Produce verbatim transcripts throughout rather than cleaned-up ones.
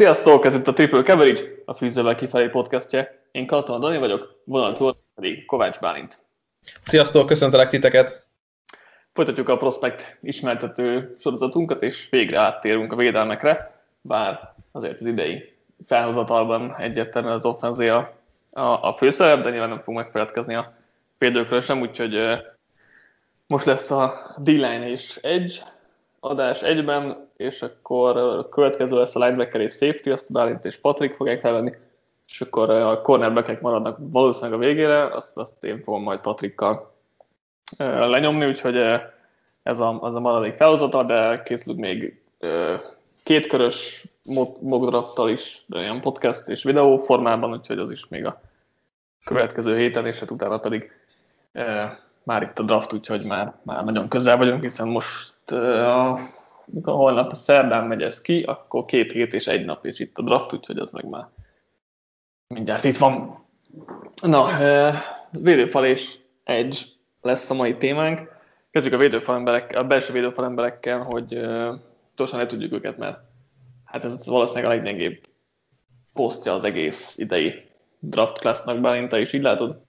Sziasztok, ez itt a Triple Coverage, a Fűzővel kifelé podcastje. Én Katona Dani vagyok, vonaltól pedig Kovács Bálint. Sziasztok, köszöntelek titeket! Folytatjuk a Prospect ismertető sorozatunkat, és végre áttérünk a védelmekre, bár azért az idei felhozatalban egyértelműen az offenzé a, a, a főszerep, de nyilván nem fogunk megfeledkezni a védőkről sem, úgyhogy uh, most lesz a D-line és Edge adás egyben, és akkor a következő lesz a linebacker és safety, azt Bálint és Patrik fogják felvenni, és akkor a cornerbackek maradnak valószínűleg a végére, azt, azt én fogom majd Patrikkal uh, lenyomni, úgyhogy uh, ez a, az a maradék felhozata, de készülünk még uh, kétkörös mock drafttal is, olyan podcast és videó formában, úgyhogy az is még a következő héten, és hát utána pedig uh, már itt a draft, úgyhogy már, már nagyon közel vagyunk, hiszen most uh, mikor holnap szerdán megy ez ki, akkor két hét és egy nap és itt a draft, úgyhogy az meg már mindjárt itt van. Na, uh, védőfal és edge lesz a mai témánk. Kezdjük a, védőfalemberek, a belső védőfalemberekkel, hogy uh, gyorsan le tudjuk őket, mert hát ez valószínűleg a leggyengébb posztja az egész idei draft classnak, Bálint, te is így látod?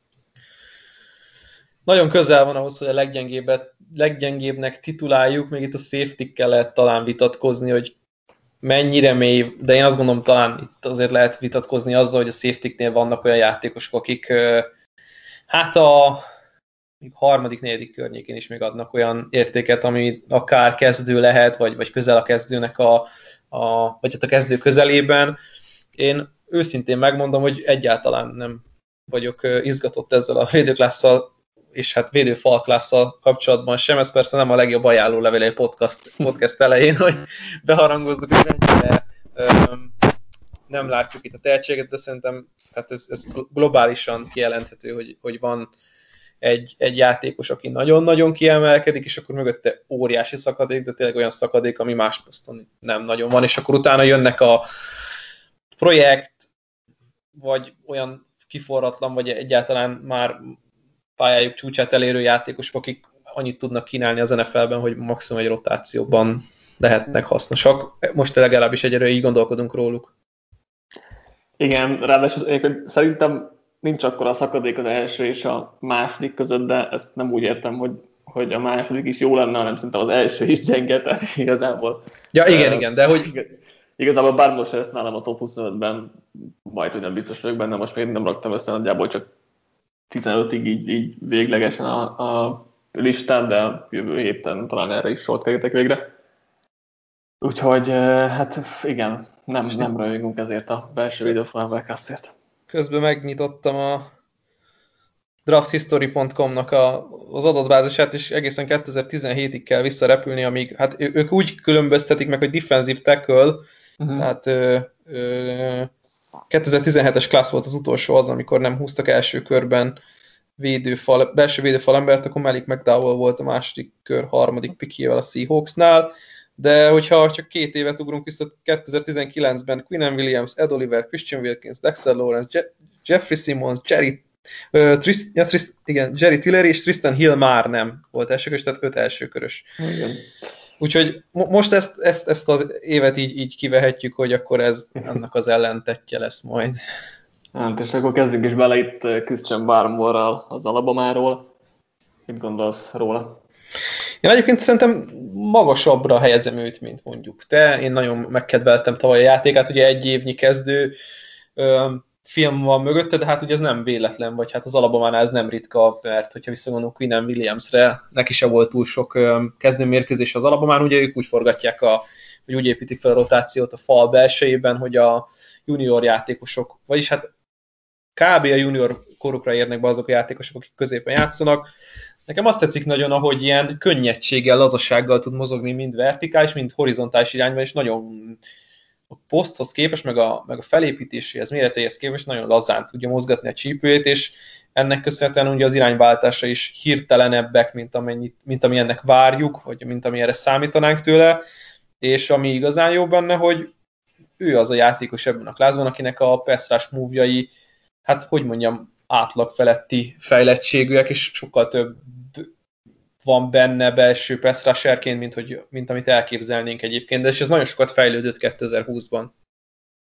Nagyon közel van ahhoz, hogy a leggyengébbnek tituláljuk, még itt a safety-kkel lehet talán vitatkozni, hogy mennyire mély, de én azt gondolom, talán itt azért lehet vitatkozni azzal, hogy a safety-knél vannak olyan játékosok, akik hát a harmadik, negyedik környékén is még adnak olyan értéket, ami akár kezdő lehet, vagy, vagy közel a kezdőnek a, a, vagy hát a kezdő közelében. Én őszintén megmondom, hogy egyáltalán nem vagyok izgatott ezzel a védőklásszal, és hát védőfalklásszal kapcsolatban sem. Ez persze nem a legjobb ajánlólevél egy podcast, podcast elején, hogy beharangozzuk, hogy mennyire öm, nem látjuk itt a tehetséget, de szerintem hát ez, ez globálisan kijelenthető, hogy, hogy van egy, egy játékos, aki nagyon-nagyon kiemelkedik, és akkor mögötte óriási szakadék, de tényleg olyan szakadék, ami más poszton nem nagyon van, és akkor utána jönnek a projekt, vagy olyan kiforratlan, vagy egyáltalán már pályájuk csúcsát elérő játékosok, akik annyit tudnak kínálni az en ef el-ben, hogy maximum egy rotációban lehetnek hasznosak. Most legalábbis egyre így gondolkodunk róluk. Igen, ráadásul szerintem nincs akkor a szakadék az első és a második között, de ezt nem úgy értem, hogy, hogy a második is jó lenne, hanem szerintem az első is gyenge, tehát igazából... Ja, igen, uh, igen, de hogy... Igazából bár most lesz nálam a top huszonötben, majd hogy nem biztos vagyok benne, most még nem raktam össze, nagyjából csak tizenötig így, így véglegesen a, a listán, de jövő héten talán erre is sort kerültek végre. Úgyhogy hát igen, nem, nem rajongunk ezért a belső védőfalemberkasztért. Közben megnyitottam a drafthistory pont com-nak a, az adatbázisát, és egészen kétezer-tizenhétig kell visszarepülni, amíg hát ők úgy különböztetik meg, hogy defensive tackle, uh-huh. tehát ö, ö, kétezer-tizenhetes class volt az utolsó az, amikor nem húztak első körben védőfal, belső védőfalembert, akkor Malik McDowell volt a második kör harmadik pikjével a Seahawksnál, de hogyha csak két évet ugrunk vissza, kétezer-tizenkilencben Quinnen Williams, Ed Oliver, Christian Wilkins, Dexter Lawrence, Je- Jeffrey Simmons, Jerry, uh, Trist, ja, Trist, igen, Jerry Tillery és Tristan Hill már nem volt elsőkörös, tehát öt elsőkörös. Igen. Úgyhogy mo- most ezt, ezt, ezt az évet így, így kivehetjük, hogy akkor ez annak az ellentetje lesz majd. Hát, és akkor kezdjük is bele itt Christian Barmore-ral az Alabamáról. Mit gondolsz róla? Én egyébként szerintem magasabbra helyezem őt, mint mondjuk te. Én nagyon megkedveltem tavaly a játékát, ugye egy évnyi kezdő ö, film van mögötte, de hát ugye ez nem véletlen, vagy hát az Alabamánál ez nem ritka, mert hogyha visszagondolunk Quinnen Williamsre, neki se volt túl sok ö, kezdőmérkőzés az Alabamán, ugye ők úgy forgatják, a, hogy úgy építik fel a rotációt a fal belsejében, hogy a junior játékosok, vagyis hát kb. A junior korukra érnek be azok a játékosok, akik középen játszanak. Nekem azt tetszik nagyon, ahogy ilyen könnyedséggel, lazasággal tud mozogni mind vertikális, mind horizontális irányban, és nagyon a poszthoz képest, meg a, meg a felépítéséhez, méretéhez képest nagyon lazán tudja mozgatni a csípőjét, és ennek köszönhetően ugye az irányváltása is hirtelenebbek, mint, amennyit, mint ami ennek várjuk, vagy mint ami erre számítanánk tőle, és ami igazán jó benne, hogy ő az a játékos ebben a klászban, akinek a pass rush move-jai, hát hogy mondjam, átlag feletti fejlettségűek, és sokkal több van benne belső pass rusherként, mint, hogy, mint amit elképzelnénk egyébként, de és ez nagyon sokat fejlődött kétezer-húszban.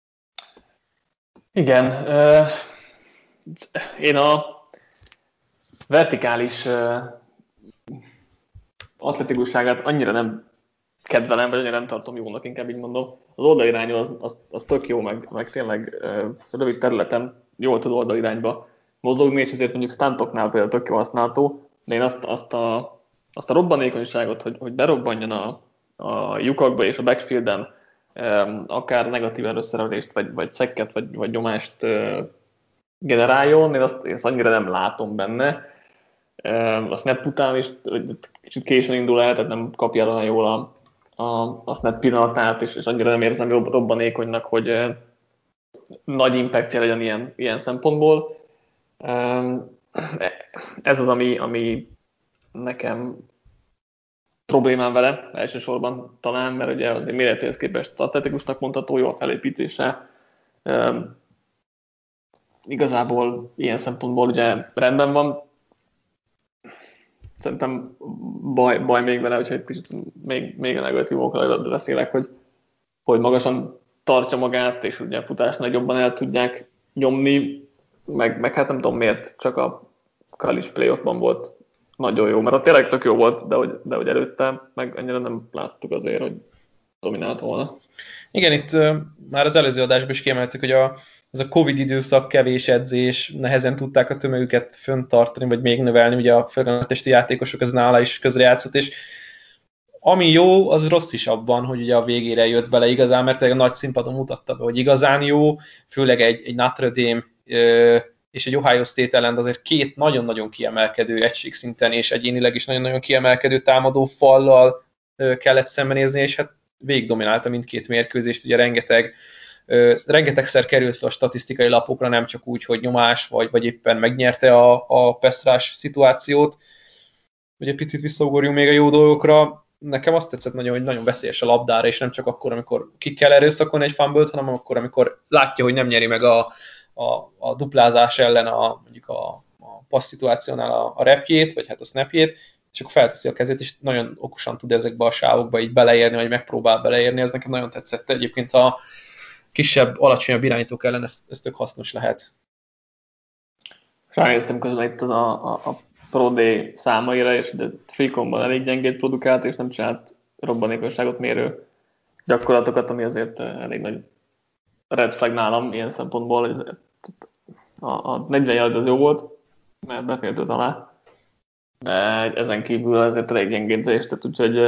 Igen. Uh, én a vertikális uh, atletikusságát annyira nem kedvelem, vagy annyira nem tartom jónak, inkább így mondom. Az oldalirányú az, az, az tök jó, meg, meg tényleg uh, rövid területen jól tud oldalirányba mozogni, és ezért mondjuk stuntoknál például tök jó használható, de én azt, azt, a, azt a robbanékonyságot, hogy, hogy berobbanjon a, a lyukakba és a backfielden, um, akár negatív összerelést, vagy, vagy szekket, vagy, vagy nyomást uh, generáljon, én azt, én azt annyira nem látom benne. Uh, a snap után is kicsit későn indul el, tehát nem kapja el olyan jól a, a, a snap pillanatát, és, és annyira nem érzem jobb robbanékonynak, hogy uh, nagy impactja legyen ilyen, ilyen szempontból. Um, ez az, ami, ami nekem problémám vele elsősorban talán, mert ugye azért méretéhez képest atletikusnak mondható, jó a felépítése. Um, igazából ilyen szempontból ugye rendben van. Szerintem baj, baj még vele, hogyha egy kicsit még, még a negatívokra beszélek, hogy, hogy magasan tartja magát, és ugye futásnál jobban el tudják nyomni, meg, meg hát nem tudom miért, csak a college playoffban volt nagyon jó, mert ott tényleg tök jó volt, de hogy, de hogy előtte meg ennyire nem láttuk azért, hogy dominált volna. Igen, itt uh, már az előző adásban is kiemeltük, hogy a, ez a Covid időszak, kevés edzés, nehezen tudták a tömegüket föntartani, vagy még növelni, ugye a fölönöttesti játékosok az nála is közrejátszott, és ami jó, az rossz is abban, hogy ugye a végére jött bele igazán, mert a nagy színpadon mutatta be, hogy igazán jó, főleg egy, egy Notre Dame uh, és egy Ohio State ellen azért két nagyon-nagyon kiemelkedő egységszinten, és egyénileg is nagyon-nagyon kiemelkedő támadó fallal uh, kellett szembenézni, és hát végig dominálta mindkét mérkőzést, ugye rengeteg, uh, rengetegszer került fel a statisztikai lapokra, nem csak úgy, hogy nyomás, vagy, vagy éppen megnyerte a, a pass-rush szituációt. Ugye picit visszaugorjunk még a jó dolgokra. Nekem azt tetszett nagyon, hogy nagyon veszélyes a labdára, és nem csak akkor, amikor ki kell erőszakolni egy fumble-t, hanem akkor, amikor látja, hogy nem nyeri meg a, a, a duplázás ellen a, mondjuk a, a passz szituációnál a, a repjét, vagy hát a snapjét, és akkor felteszi a kezét, és nagyon okosan tud ezekbe a sávokba így beleérni, vagy megpróbál beleérni. Ez nekem nagyon tetszett. Egyébként a kisebb, alacsonyabb irányítók ellen ez, ez tök hasznos lehet. Ránéztem közben itt a, a, a Pro Day számaira, és a Freecomban elég gyengét produkált, és nem csinált robbanékonyságot mérő gyakorlatokat, ami azért elég nagy red flag nálam ilyen szempontból. A, a negyven yard az jó volt, mert befért őt alá. De ezen kívül azért elég gyengédzés, tehát úgyhogy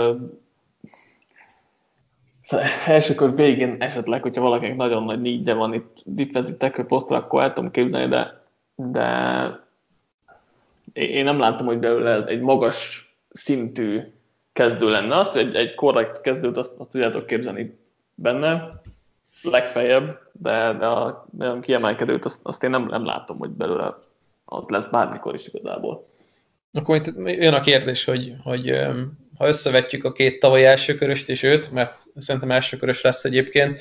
uh, elsőkor végén esetleg, hogyha valakinek nagyon nagy need van itt defensive tackle posztra, akkor el tudom képzelni, de, de én nem látom, hogy belőle egy magas szintű kezdő lenne. Azt, hogy egy, egy korrekt kezdőt, azt, azt tudjátok képzelni benne, legfeljebb, de, de a nagyon kiemelkedőt, azt, azt én nem, nem látom, hogy belőle az lesz bármikor is igazából. Akkor itt jön a kérdés, hogy, hogy ha összevetjük a két tavalyi elsőköröst és őt, mert szerintem elsőkörös lesz egyébként,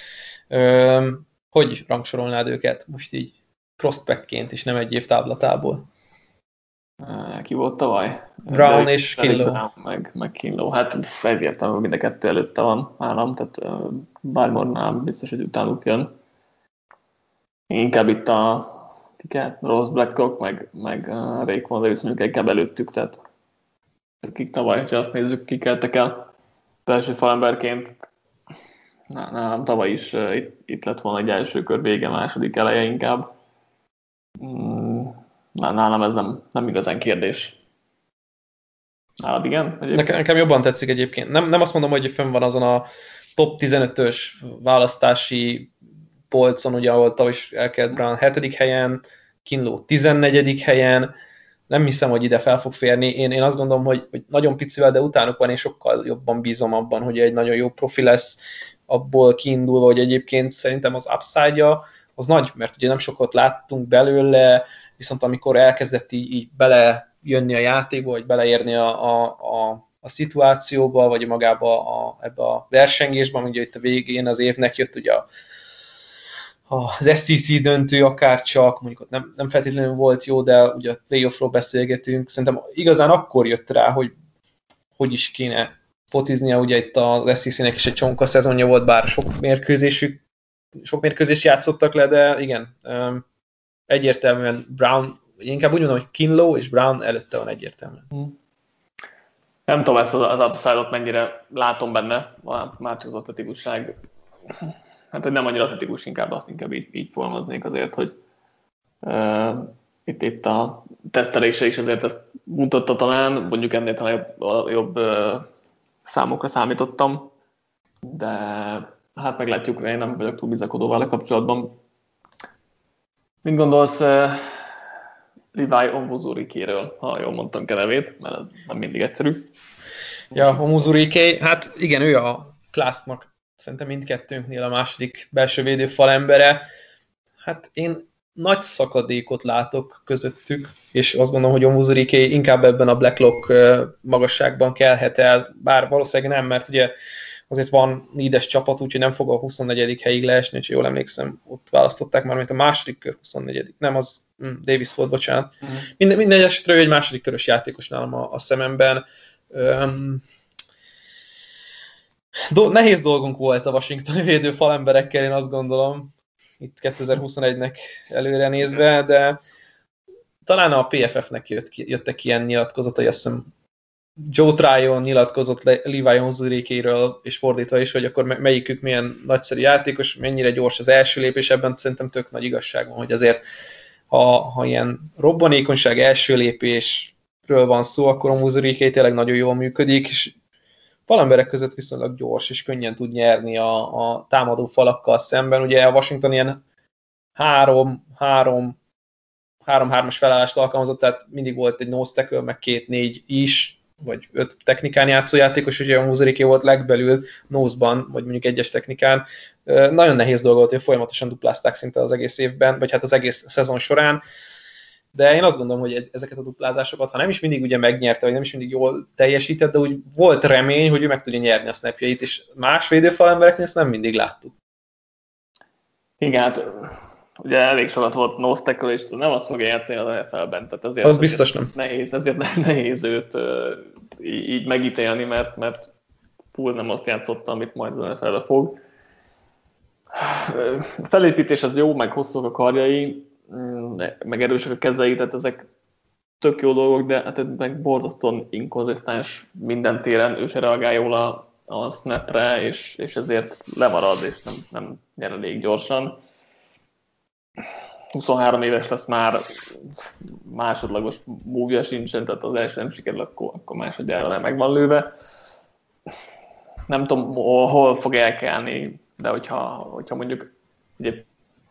hogy rangsorolnád őket most így prospectként és nem egy év táblatából? Ki volt tavaly? Brown De, és Kinlaw. Meg, meg Kinlaw. Hát egyértelmű, mind a kettő előtte van nálam, tehát Barmore-nál biztos, hogy utánuk jön. Inkább itt a kiket, Ross Blacklock, meg, meg uh, Raekwon Davis mondjuk inkább előttük, tehát akik tavaly, ha azt nézzük, kikeltek el belső falemberként. Nálam tavaly is uh, itt, itt lett volna egy első kör vége, második eleje inkább. Mm, nálam ez nem, nem igazán kérdés. Nálad igen? Nekem, nekem jobban tetszik egyébként. Nem, nem azt mondom, hogy fönn van azon a top tizenötös választási polcon, ugye, ahol tavaly is elkezdett Brown hetedik helyen, Kinlaw tizennegyedik helyen, nem hiszem, hogy ide fel fog férni. Én, én azt gondolom, hogy, hogy nagyon picivel, de utánuk van, én sokkal jobban bízom abban, hogy egy nagyon jó profi lesz, abból kiindulva, hogy egyébként szerintem az upside-ja az nagy, mert ugye nem sokat láttunk belőle, viszont amikor elkezdett így, így belejönni a játékba, vagy beleérni a, a, a, a szituációba, vagy magába a, ebbe a versengésbe, ugye itt a végén az évnek jött ugye a az es í cé döntő akár csak, mondjuk ott nem, nem feltétlenül volt jó, de ugye a playoffról beszélgetünk. Szerintem igazán akkor jött rá, hogy hogy is kéne fociznia, ugye itt az es í cé-nek is egy csonka szezonja volt, bár sok mérkőzésük sok mérkőzést játszottak le, de igen, egyértelműen Brown, inkább úgy mondom, hogy Kinlaw és Brown előtte van egyértelműen. Nem tudom ezt az upside-ot mennyire látom benne, már csak az atletikusság, hát hogy nem annyira atletikus, inkább azt inkább így, így fogalmaznék azért, hogy uh, itt, itt a tesztelése is azért ezt mutatta talán, mondjuk ennél talán jobb, jobb uh, számokra számítottam, de hát meglátjuk, én nem vagyok túl bizakodó vele kapcsolatban. Mit gondolsz uh, Levi Onwuzurike-ről, ha jól mondtam ki nevét, mert ez nem mindig egyszerű. Ja, Onwuzurike, hát igen, ő a Classnak szerintem mindkettőnknél a második belső védőfal embere. Hát én nagy szakadékot látok közöttük, és azt gondolom, hogy Onwuzurike inkább ebben a Blacklock magasságban kelhet el, bár valószínűleg nem, mert ugye azért van nídes csapat, úgyhogy nem fog a huszonnegyedik helyig leesni, és jól emlékszem, ott választották már, mint a második kör huszonnegyedik Nem, az mm, Davis volt, bocsánat. Uh-huh. Minden, minden esetre ő egy második körös játékos nálam a, a szememben. Um, do, nehéz dolgunk volt a washingtoni védőfal emberekkel, én azt gondolom, itt kétezer-huszonegynek előre nézve, de talán a pé ef ef-nek jött, jöttek ilyen nyilatkozatai, azt hiszem Joe Tryon nyilatkozott Levi Onwuzurike-ről, és fordítva is, hogy akkor melyikük milyen nagyszerű játékos, mennyire gyors az első lépés, ebben szerintem tök nagy igazság van, hogy azért, ha, ha ilyen robbanékonyság első lépésről van szó, akkor Onwuzurike tényleg nagyon jól működik, és falemberek között viszonylag gyors, és könnyen tud nyerni a, a támadó falakkal szemben. Ugye a Washington ilyen három három három-hármas felállást alkalmazott, tehát mindig volt egy nose tackle, meg két-négy is, vagy öt technikán játszó játékos, és Onwuzurike volt legbelül nose-ban, vagy mondjuk egyes technikán. Nagyon nehéz dolga volt, hogy folyamatosan duplázták szinte az egész évben, vagy hát az egész szezon során, de én azt gondolom, hogy ezeket a duplázásokat, ha nem is mindig ugye megnyerte, vagy nem is mindig jól teljesített, de úgy volt remény, hogy ő meg tudja nyerni a snapjait, és más védőfal embereknél ezt nem mindig láttuk. Igen, hát ugye elég sokat volt nose tackle, és nem azt fogja játszani az en ef el-ben, tehát ezért, az biztos nem. Nehéz, ezért nehéz őt uh, így megítélni, mert, mert full nem azt játszotta, amit majd az en ef el-be fog. A felépítés az jó, meg hosszúak a karjai, meg erősek a kezei, tehát ezek tök jó dolgok, de hát meg borzasztóan inkonzisztens minden téren, ő se reagál jól a, a snapre, és, és ezért lemarad, és nem, nem nyer elég gyorsan. huszonhárom éves lesz már, másodlagos múvja sincsen, tehát az első nem sikerül, akkor, akkor másodjára le meg van lőve. Nem tudom, hol fog elkelni, de hogyha, hogyha mondjuk ugye,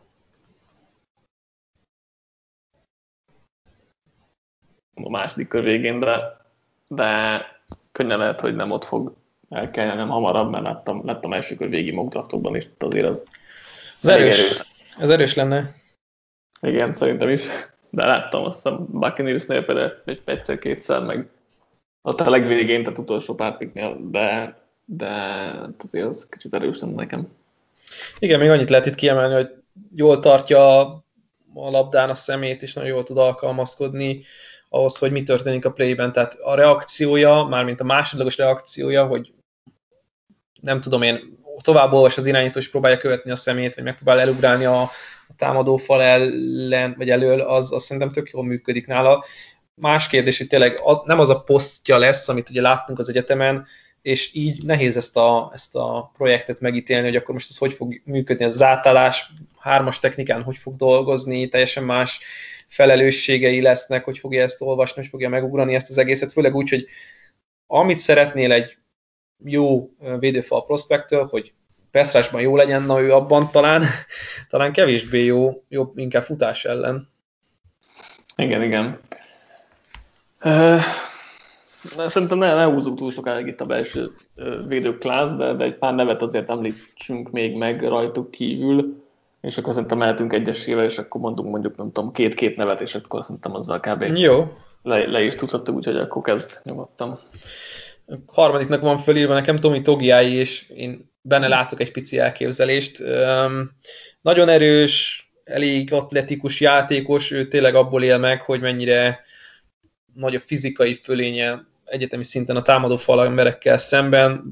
a második kör végén, de, de könnyen lehet, hogy nem ott fog elkelni, nem hamarabb, mert láttam, láttam első kör végi mock draftokban is, azért az, az erős. erős. Ez erős lenne. Igen, szerintem is, de láttam azt hiszem Buccaneersnél például egy egyszer-kétszer, meg ott a legvégén, tehát utolsó pártiknél, de, de azért az kicsit erős lenne nekem. Igen, még annyit lehet itt kiemelni, hogy jól tartja a labdán a szemét, és nagyon jól tud alkalmazkodni ahhoz, hogy mi történik a playben. Tehát a reakciója, mármint a másodlagos reakciója, hogy nem tudom én, tovább olvas az irányító, és próbálja követni a szemét, vagy megpróbál elugrálni a, a támadó fal ellen, vagy elől, az, az szerintem tök jól működik nála. Más kérdés, hogy tényleg nem az a posztja lesz, amit ugye láttunk az egyetemen, és így nehéz ezt a, ezt a projektet megítélni, hogy akkor most ez hogy fog működni, az átállás, hármas technikán hogy fog dolgozni, teljesen más felelősségei lesznek, hogy fogja ezt olvasni, hogy fogja megugrani ezt az egészet, főleg úgy, hogy amit szeretnél egy jó védőfal prospektől, hogy passzrásban jó legyen, na ő abban talán, talán kevésbé jó, jobb inkább futás ellen. Igen, igen. Uh, szerintem ne, ne húzzuk túl sokáig itt a belső uh, védőklász, de, de egy pár nevet azért említsünk még meg rajtuk kívül, és akkor szerintem mehetünk egyesével, és akkor mondunk mondjuk, nem tudom, két-két nevet, és akkor szerintem azzal kb. Jó. Le, le is tudhattuk, úgyhogy akkor kezd nyugodtan. A harmadiknak van fölírva nekem Tomi Togiai, és én benne látok egy pici elképzelést. Um, nagyon erős, elég atletikus játékos, ő tényleg abból él meg, hogy mennyire nagy a fizikai fölénye egyetemi szinten a támadó fal emberekkel szemben.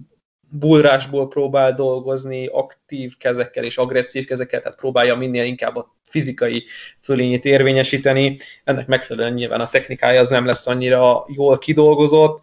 bullrásból próbál dolgozni, aktív kezekkel és agresszív kezekkel, tehát próbálja minél inkább a fizikai fölényét érvényesíteni. Ennek megfelelően nyilván a technikája az nem lesz annyira jól kidolgozott.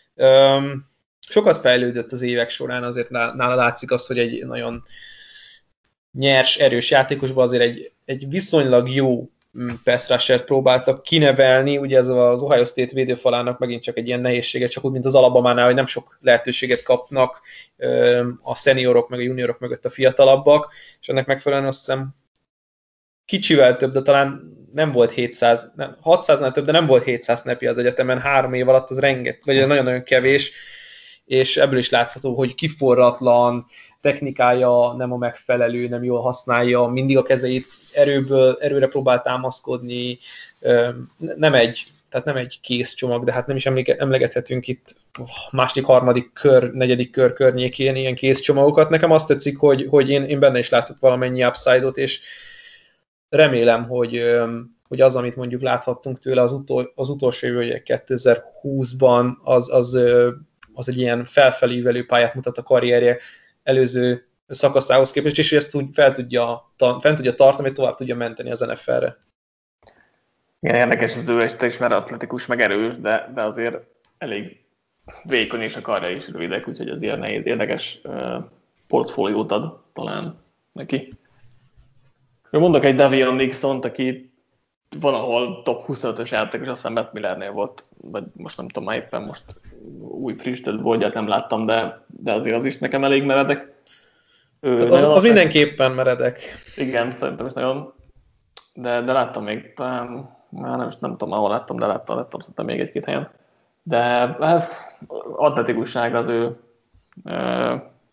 Sokat fejlődött az évek során, azért nála látszik az, hogy egy nagyon nyers, erős játékosban azért egy, egy viszonylag jó pass rushert próbáltak kinevelni, ugye ez az Ohio State védőfalának megint csak egy ilyen nehézsége, csak úgy, mint az Alabamánál, hogy nem sok lehetőséget kapnak a szeniorok meg a juniorok mögött a fiatalabbak, és ennek megfelelően azt hiszem kicsivel több, de talán nem volt hétszáz, nem, hatszáznál több, de nem volt hétszáz snapi az egyetemen, három év alatt az renget, vagy nagyon-nagyon kevés, és ebből is látható, hogy kiforratlan, technikája nem a megfelelő, nem jól használja, mindig a kezeit erőből, erőre próbál támaszkodni, nem egy, tehát nem egy kész csomag, de hát nem is emlegethetünk itt második, harmadik kör, negyedik kör környékén ilyen kész csomagokat. Nekem azt tetszik, hogy, hogy én, én benne is látok valamennyi upside-ot, és remélem, hogy, hogy az, amit mondjuk láthattunk tőle az, utol, az utolsó évő kétezer-húszban, az, az, az egy ilyen felfelívelő pályát mutat a karrierje előző szakaszához képest, és ezt úgy fel tudja, fel tudja tartani, tovább tudja menteni az en ef el-re. Igen, érdekes az ő este is, mert atletikus, meg erős, de, de azért elég vékony, és a karja is rövidek, úgyhogy az ilyen nehéz, érdekes uh, portfóliót ad talán neki. Én mondok egy Davion Nixont, aki valahol top huszonötös játékos, azt hiszem Matt Millernél volt, vagy most nem tudom, már éppen most új friss boldját nem láttam, de, de azért az is nekem elég meredek. Hát az, az mindenképpen meredek. Igen, szerintem is nagyon. De, de láttam még, talán, már nem, nem tudom, ahol láttam, de láttam, láttam még egy-két helyen. De hát, atletikusság az ő ö,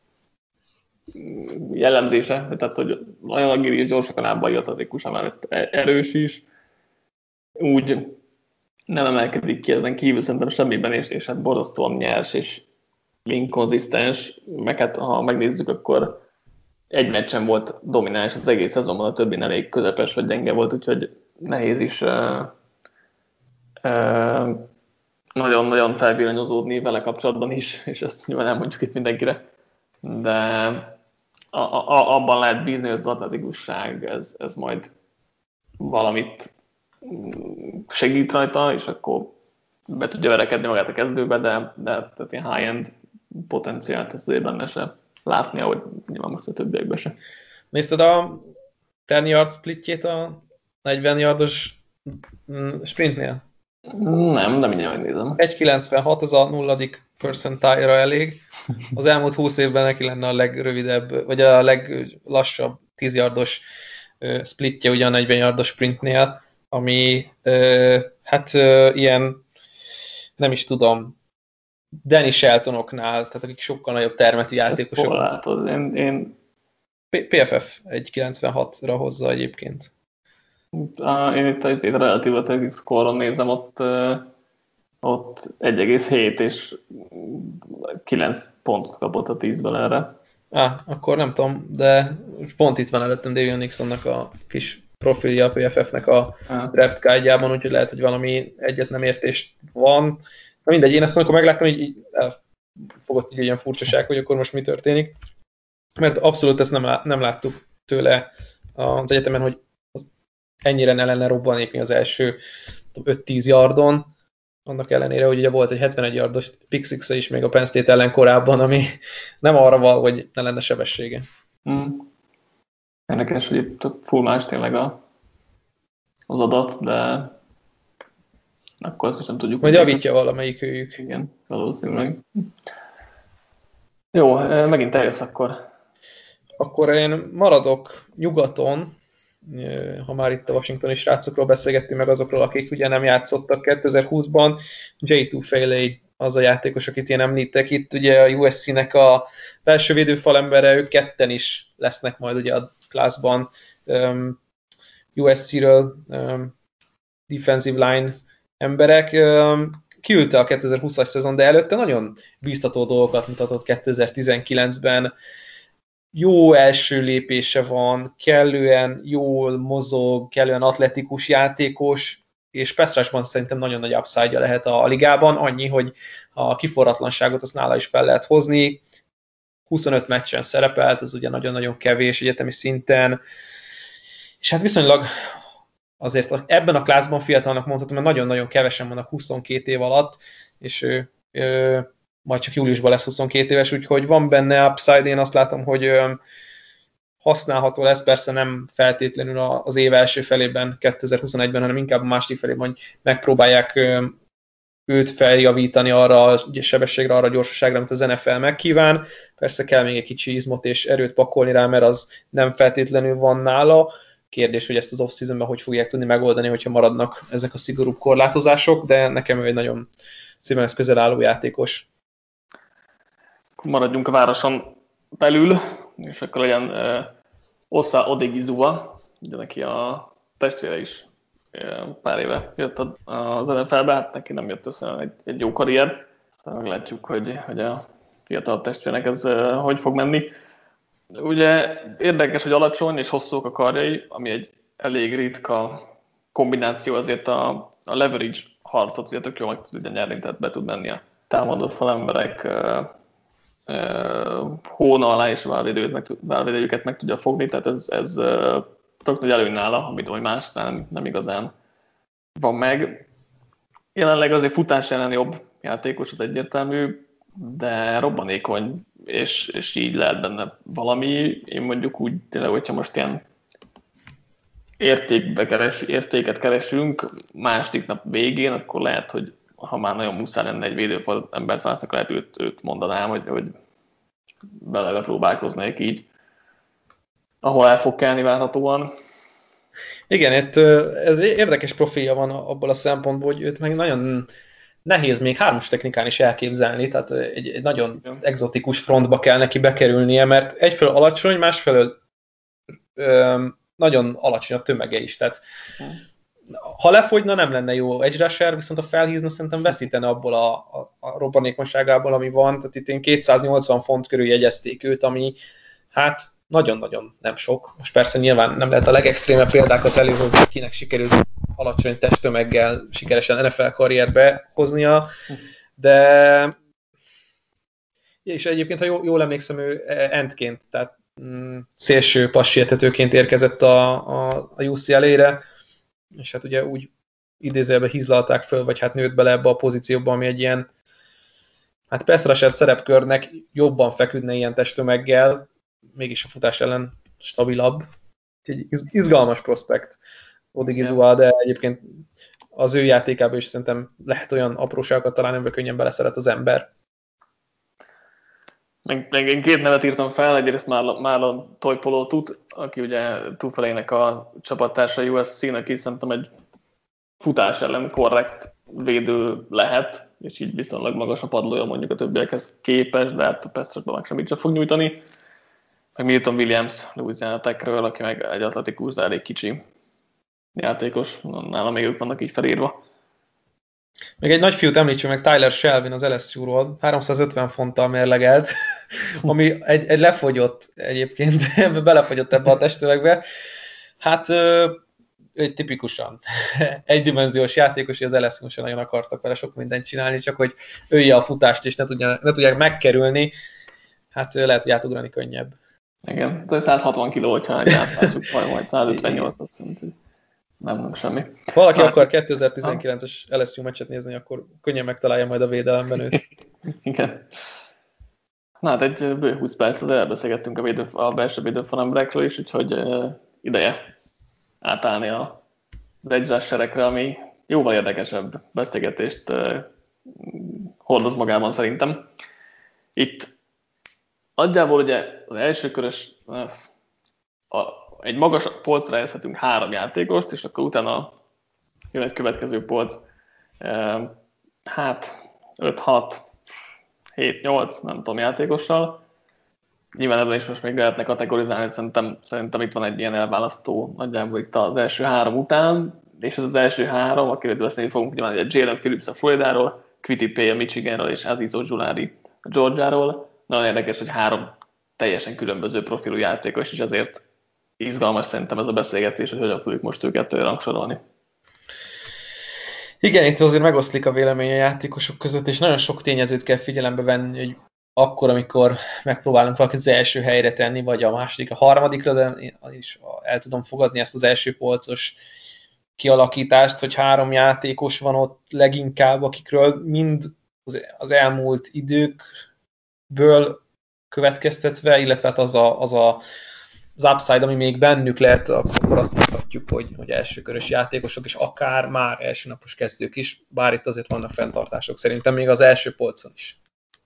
jellemzése, tehát hogy nagyon agilis, gyorsak a lábai, atletikus, mert erős is. Úgy nem emelkedik ki ezen kívül, szerintem semmiben, és, és hát borzasztóan nyers, és inkonzisztens, meg hát ha megnézzük, akkor egy meccsen volt domináns az egész szezonban, a többin elég közepes vagy gyenge volt, úgyhogy nehéz is uh, uh, nagyon-nagyon felvillanyozódni vele kapcsolatban is, és ezt nyilván elmondjuk itt mindenkire, de a, a, abban lehet bízni, hogy az atletikusság, ez, ez majd valamit segít rajta, és akkor be tudja verekedni magát a kezdőbe, de, de tehát ilyen high-end potenciált ez azért benne se látni, ahogy nyilván most a többiekben se. Nézted a tíz yard splitjét a negyven yardos sprintnél? Nem, de mindjárt megnézem. egy kilencvenhat, az a nulladik percentile-ra elég. Az elmúlt húsz évben neki lenne a legrövidebb, vagy a leglassabb tíz yardos splitje ugye a negyven yardos sprintnél, ami hát ilyen, nem is tudom, Danny Sheltonoknál, tehát akik sokkal nagyobb termetű játékosok. Hol látod? Én, én... pé ef ef egy kilencvenhatra hozza egyébként. Én itt az én relatív athletic score-on nézem, ott, ott egy egész hét és kilenc pontot kapott a tízből erre. Á, akkor nem tudom, de pont itt van előttem Davion Nixonnak a kis profilja a pé ef ef-nek a draft guide-jában, úgyhogy lehet, hogy valami egyet nem értés van. Na mindegy, én ezt amikor megláttam, így, így elfogott egy ilyen furcsaság, hogy akkor most mi történik. Mert abszolút ezt nem, nem láttuk tőle az egyetemen, hogy ennyire ne lenne robbanékony az első öt-tíz yardon. Annak ellenére, hogy ugye volt egy hetvenegy yardos pick six-e is még a Penn State ellen korábban, ami nem arra val, hogy ne lenne sebessége. Hmm. Érdekes, hogy itt full más tényleg a, az adat, de akkor ezt most nem tudjuk. Majd javítja valamelyik őjük. Igen, valószínűleg. Jó, megint eljössz akkor. Akkor én maradok nyugaton, ha már itt a washingtoni srácokról beszélgettünk, meg azokról, akik ugye nem játszottak kétezer-húszban. jé kettő Faley az a játékos, akit én említek itt, ugye a u es cé-nek a belső védőfalembere, ők ketten is lesznek majd ugye a klászban um, u es cé-ről um, defensive line emberek. Um, kiülte a kétezer-húszas szezon, de előtte nagyon bíztató dolgokat mutatott kétezer-tizenkilencben. Jó első lépése van, kellően jól mozog, kellően atletikus játékos, és pass rushban szerintem nagyon nagy upside-ja lehet a ligában, annyi, hogy a kiforratlanságot azt nála is fel lehet hozni. huszonöt meccsen szerepelt, az ugye nagyon-nagyon kevés egyetemi szinten, és hát viszonylag azért ebben a klászban fiatalnak mondhatom, mert nagyon-nagyon kevesen vannak huszonkét év alatt, és ő, ő majd csak júliusban lesz huszonkét éves, úgyhogy van benne upside, én azt látom, hogy használható lesz, persze nem feltétlenül az év első felében, kétezer-huszonegyben, hanem inkább a második felében, hogy megpróbálják őt feljavítani arra a sebességre, arra a gyorsaságra, amit az en ef el megkíván. Persze kell még egy kicsi izmot és erőt pakolni rá, mert az nem feltétlenül van nála. Kérdés, hogy ezt az off-seasonben hogy fogják tudni megoldani, hogyha maradnak ezek a szigorúbb korlátozások, de nekem ő egy nagyon szívemhez közel álló játékos. Maradjunk a városon belül, és akkor legyen uh, Osa Odigizua, ugye neki a testvére is uh, pár éve jött az en ef el-be, hát neki nem jött össze egy, egy jó karrier, aztán meglátjuk, hogy, hogy a fiatal testvérnek ez uh, hogy fog menni. Ugye érdekes, hogy alacsony és hosszúk a karjai, ami egy elég ritka kombináció, azért a, a leverage harcot ugye tök jól meg tudja nyerni, tehát be tud menni a támadó falemberek uh, uh, hóna alá, és válvédőjüket meg tudja fogni, tehát ez, ez uh, tök nagy előny nála, amit vagy más nem, nem igazán van meg. Jelenleg azért futás ellen jobb játékos, az egyértelmű, de robbanékony, és, és így lehet benne valami. Én mondjuk úgy tényleg, hogyha most ilyen értékbe keres, értéket keresünk második nap végén, akkor lehet, hogy ha már nagyon muszáj lenne egy védőfal embert választani, lehet őt, őt mondanám, hogy, hogy bele próbálkoznék így, ahol el fog kelni várhatóan. Igen, itt ez érdekes profilja van abból a szempontból, hogy őt meg nagyon nehéz még hármas technikán is elképzelni, tehát egy, egy nagyon ja. egzotikus frontba kell neki bekerülnie, mert egyfelől alacsony, másfelől ö, nagyon alacsony a tömege is, tehát ja. ha lefogyna, nem lenne jó edge rusher, viszont a felhízna szerintem veszítene abból a, a, a robbanékonyságából, ami van, tehát itt én kétszáznyolcvan font körül jegyezték őt, ami hát nagyon-nagyon nem sok. Most persze nyilván nem lehet a legextrémebb példákat előhozni, kinek sikerült alacsony testtömeggel sikeresen en ef el karrierbe hoznia, de és egyébként, ha jól, jól emlékszem, ő endként, tehát mm, szélső passértetőként érkezett a, a, a u cé el á-re, és hát ugye úgy idézőjelben hízlalták föl, vagy hát nőtt bele ebbe a pozícióba, ami egy ilyen hát pass rusher szerepkörnek jobban feküdne ilyen testtömeggel, mégis a futás ellen stabilabb. Egy izgalmas prospekt Odigizua, de egyébként az ő játékában is szerintem lehet olyan apróságokat találni, amiben könnyen beleszeret az ember. Meg, meg én két nevet írtam fel, egyrészt Marlon Toipolotut, aki ugye túlfelének a csapattársa u es cé-nek, így szerintem egy futás ellen korrekt védő lehet, és így viszonylag magas a padlója mondjuk a többiekhez képes, de hát a Pestrasban meg semmit sem fog nyújtani. Meg Milton Williams, Louisiana Techről, aki meg egy atletikus, de elég kicsi játékos, nálam még ők vannak így felírva. Még egy nagy fiút említsünk meg, Tyler Shelvin az el es u-ról, háromszázötven fonttal mérlegelt, ami egy, egy lefogyott egyébként, belefogyott ebbe a testtömegbe. Hát egy tipikusan egydimenziós játékos, hogy az el es u-n sem nagyon akartak vele sok mindent csinálni, csak hogy ölje a futást és ne, tudja, ne tudják megkerülni, hát lehet, hogy átugrani könnyebb. Igen, de száz hatvan kiló, hogyha átlátjuk, majd, majd száz ötvennyolc, azt mondjuk, hogy nem, nem semmi. Valaki Már... akar kétezer-tizenkilences el es u meccset nézni, akkor könnyen megtalálja majd a védelemben őt. Igen. Na hát egy bő húsz percet elbeszélgettünk a, védő, a belső védőfalemberekről is, úgyhogy uh, ideje átállni a, az egyzsásserekre, ami jóval érdekesebb beszélgetést uh, hordoz magában szerintem. Itt nagyjából ugye az első körös, a, egy magas polcra helyezhetünk három játékost, és akkor utána jön egy következő polc, e, hát öt hat hét nyolc, nem tudom, játékossal. Nyilván ebben is most még lehetne kategorizálni, szerintem, szerintem itt van egy ilyen elválasztó nagyjából itt az első három után, és ez az első három, akiről beszélni fogunk, nyilván egy Jalen Phillips a Floridáról, Kwity Paye a Michiganról, és Aziz Ojulari a Georgiáról. Nagyon érdekes, hogy három teljesen különböző profilú játékos, és azért izgalmas szerintem ez a beszélgetés, hogy hogyan fogjuk most őket rangsorolni. Igen, itt azért megoszlik a vélemény a játékosok között, és nagyon sok tényezőt kell figyelembe venni, hogy akkor, amikor megpróbálunk valakit az első helyre tenni, vagy a második, a harmadikra, de én is el tudom fogadni ezt az első polcos kialakítást, hogy három játékos van ott leginkább, akikről mind az elmúlt időkből következtetve, illetve hát az a, az, a, az upside, ami még bennük lehet, akkor azt mondhatjuk, hogy, hogy elsőkörös játékosok, és akár már elsőnapos kezdők is, bár itt azért vannak fenntartások szerintem még az első polcon is.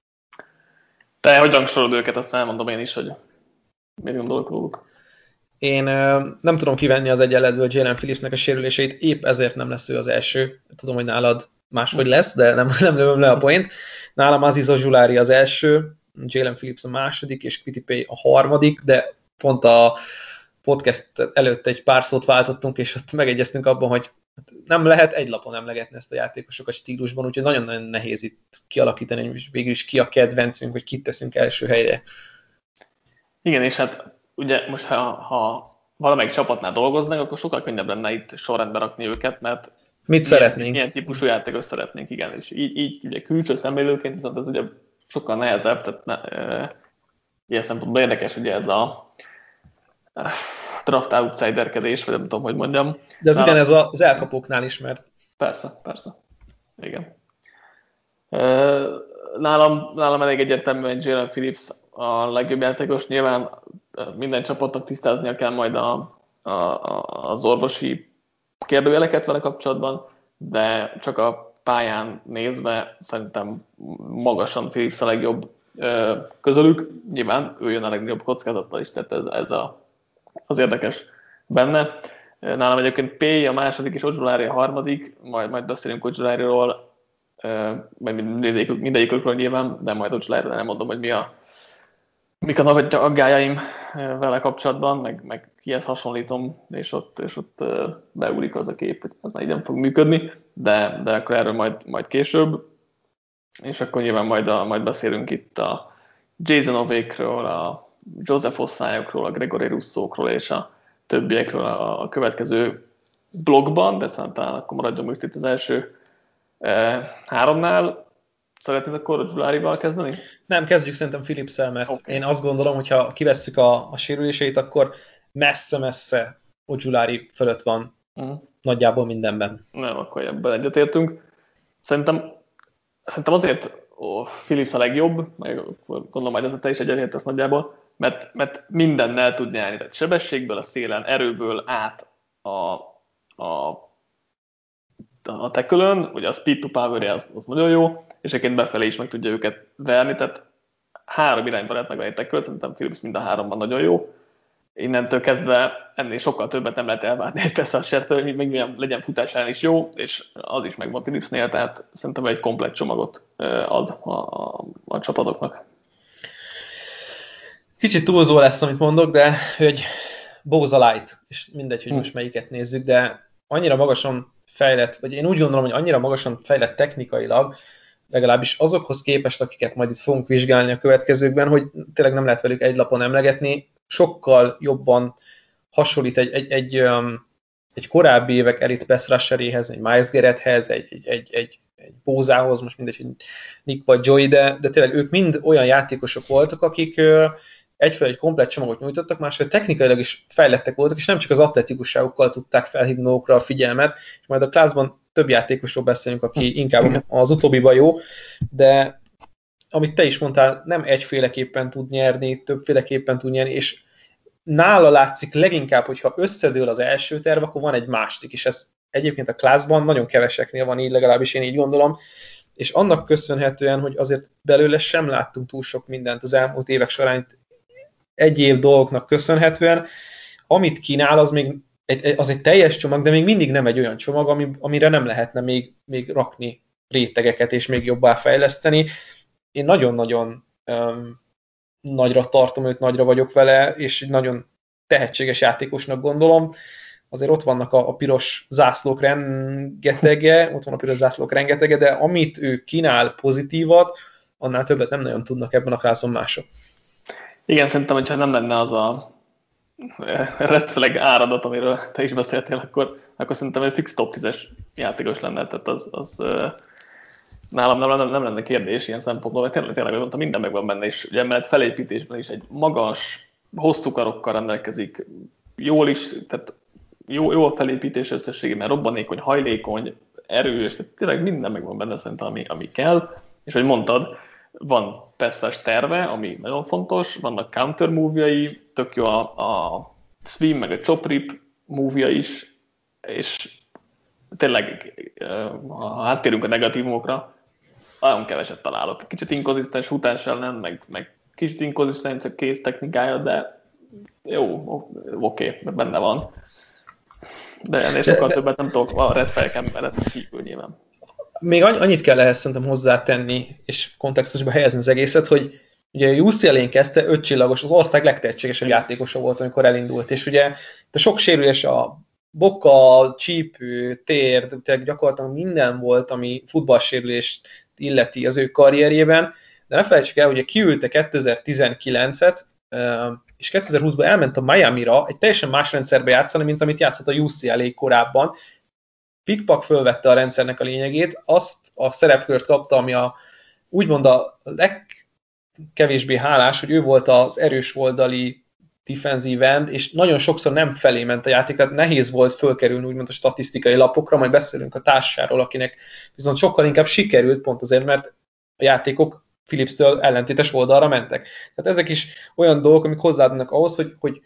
Te hogyan sorolod őket, azt elmondom én is, hogy mit gondolok róluk. Én nem tudom kivenni az egyenletből Jalen Phillipsnek a sérüléseit, épp ezért nem lesz ő az első. Tudom, hogy nálad máshogy lesz, de nem, nem lövöm le a point. Nálam Aziz Ojulari az első, Jalen Phillips a második, és Kvitipay a harmadik, de pont a podcast előtt egy pár szót váltottunk, és ott megegyeztünk abban, hogy nem lehet egy lapon emlegetni ezt a játékosokat stílusban, úgyhogy nagyon-nagyon nehéz itt kialakítani, és végül is ki a kedvencünk, hogy kit teszünk első helyre. Igen, és hát ugye most, ha, ha valamelyik csapatnál dolgoznak, akkor sokkal könnyebb lenne itt sorrendbe rakni őket, mert mit milyen, szeretnénk? Milyen típusú játékos szeretnénk, igen, és így, így ugye külső szemlélőként viszont ez ugye sokkal nehezebb, tehát ne, e, ilyen szempontból érdekes, ugye ez a e, draft outsiderkedés, vagy nem tudom, hogy mondjam. De ez nálam, ugyanez az elkapóknál is, mert... Persze, persze, igen. E, nálam, nálam elég egyértelműen Jalen Phillips a legjobb játékos, nyilván minden csapatnak tisztáznia kell majd a, a, az orvosi kérdőjeleket vele kapcsolatban, de csak a pályán nézve szerintem magasan Phillips a legjobb ö, közülük. Nyilván ő jön a legnagyobb kockázattal is, tehát ez, ez a, az érdekes benne. Nálam egyébként P a második és Ojulari a harmadik, majd, majd beszélünk Ojulariról, majd mindegyikükről mindegyik nyilván, de majd Ojulariról nem mondom, hogy mi a mik a nagy aggájaim vele kapcsolatban, meg, meg kihez hasonlítom, és ott, és ott beúlik az a kép, hogy az így nem fog működni, de, de akkor erről majd, majd később. És akkor nyilván majd, a, majd beszélünk itt a Jason Ovékről, a Joseph Oszályokról, a Gregory Russzókról és a többiekről a, a következő blogban, de szerintem akkor maradjon most itt az első eh, háromnál. Szeretnéd akkor Ojularival kezdeni? Nem, kezdjük szerintem Phillips-el, mert okay. Én azt gondolom, hogy ha kivesszük a, a sérüléseit, akkor messze-messze Ojulari fölött van uh-huh. nagyjából mindenben. Nem, akkor ebben egyetértünk. Szerintem, szerintem azért ó, Phillips a legjobb, meg gondolom majd ezzel te is egyetértesz nagyjából, mert, mert mindennel tud nyerni. Tehát sebességből, a szélen, erőből át a, a a tackle-ön, ugye a speed to power az, az nagyon jó, és egyébként befelé is meg tudja őket verni, tehát három irányban lehet megvenni tackle-t, szerintem Phillips mind a háromban nagyon jó. Innentől kezdve ennél sokkal többet nem lehet elvárni egy pass-rushertől, hogy még milyen legyen futásán is jó, és az is megvan Phillipsnél, tehát szerintem egy komplett csomagot ad a, a, a csapatoknak. Kicsit túlzó lesz, amit mondok, de hogy Bosa Light, és mindegy, hogy most melyiket nézzük, de annyira magasan fejlett, vagy én úgy gondolom, hogy annyira magasan fejlett technikailag, legalábbis azokhoz képest, akiket majd itt fogunk vizsgálni a következőkben, hogy tényleg nem lehet velük egy lapon emlegetni, sokkal jobban hasonlít egy, egy, egy, um, egy korábbi évek elit pass rusheréhez, egy Myles Garretthez, egy, egy, egy, egy, egy Bosához, most mindegy, hogy Nick vagy Joey, de, de tényleg ők mind olyan játékosok voltak, akik uh, egyfelől egy komplett csomagot nyújtottak, másfelől technikailag is fejlettek voltak, és nem csak az atletikusságukkal tudták felhívni magukra a figyelmet, és majd a classban több játékosról beszélünk, aki inkább az utóbbiban jó, de amit te is mondtál, nem egyféleképpen tud nyerni, többféleképpen tud nyerni, és nála látszik leginkább, hogyha összedől az első terv, akkor van egy második, és ez egyébként a classban nagyon keveseknél van így, legalábbis én így gondolom, és annak köszönhetően, hogy azért belőle sem láttunk túl sok mindent az elmúlt évek során, egy év dolgoknak köszönhetően, amit kínál, az még egy, az egy teljes csomag, de még mindig nem egy olyan csomag, ami, amire nem lehetne még, még rakni rétegeket, és még jobbá fejleszteni. Én nagyon-nagyon um, nagyra tartom őt, nagyra vagyok vele, és egy nagyon tehetséges játékosnak gondolom. Azért ott vannak a, a piros zászlók rengetege, ott van a piros zászlók rengetege, de amit ő kínál pozitívat, annál többet nem nagyon tudnak ebben a classban mások. Igen, szerintem, hogyha nem lenne az a red flag áradat, amiről te is beszéltél, akkor, akkor szerintem egy fix top tízes játékos lenne, tehát az, az nálam nem, nem, nem lenne kérdés ilyen szempontból, mert tényleg, tényleg mondtam, minden megvan benne, és ugye emellett felépítésben is egy magas, hosszú karokkal rendelkezik, jól is, tehát jó, jó a felépítés összességében, robbanékony, hajlékony, erős, tehát tényleg minden megvan benne szerintem, ami, ami kell, és ahogy mondtad, van passzás terve, ami nagyon fontos, vannak counter move-jai, tök jó a, a swim, meg a chop rip move-ja is, és tényleg, ha áttérünk a negatívumokra, nagyon keveset találok. Kicsit inkonzisztens futás ellen, meg, meg kicsit inkonzisztens a kész technikája, de jó, oké, okay, benne van. De ennél sokkal de, többet nem tudok a red fejeken mellett kívül nyilván. Még annyit kell ehhez szerintem hozzátenni, és kontextusba helyezni az egészet, hogy ugye a u cé el-én kezdte, öt csillagos, az ország legtehetségesebb játékosa volt, amikor elindult, és ugye a sok sérülés, a boka, csípő, tér, tehát gyakorlatilag minden volt, ami futballsérülést illeti az ő karrierjében, de ne felejtsük el, hogy kiülte kétezer-tizenkilencet, és kétezer-húszban elment a Miamira egy teljesen más rendszerbe játszani, mint amit játszott a u cé el korábban. Pikpak fölvette a rendszernek a lényegét, azt a szerepkört kapta, ami a, úgymond a legkevésbé hálás, hogy ő volt az erős oldali defensive end, és nagyon sokszor nem felé ment a játék, tehát nehéz volt fölkerülni úgymond a statisztikai lapokra, majd beszélünk a társáról, akinek viszont sokkal inkább sikerült, pont azért, mert a játékok Phillipstől ellentétes oldalra mentek. Tehát ezek is olyan dolgok, amik hozzáadnak ahhoz, hogy, hogy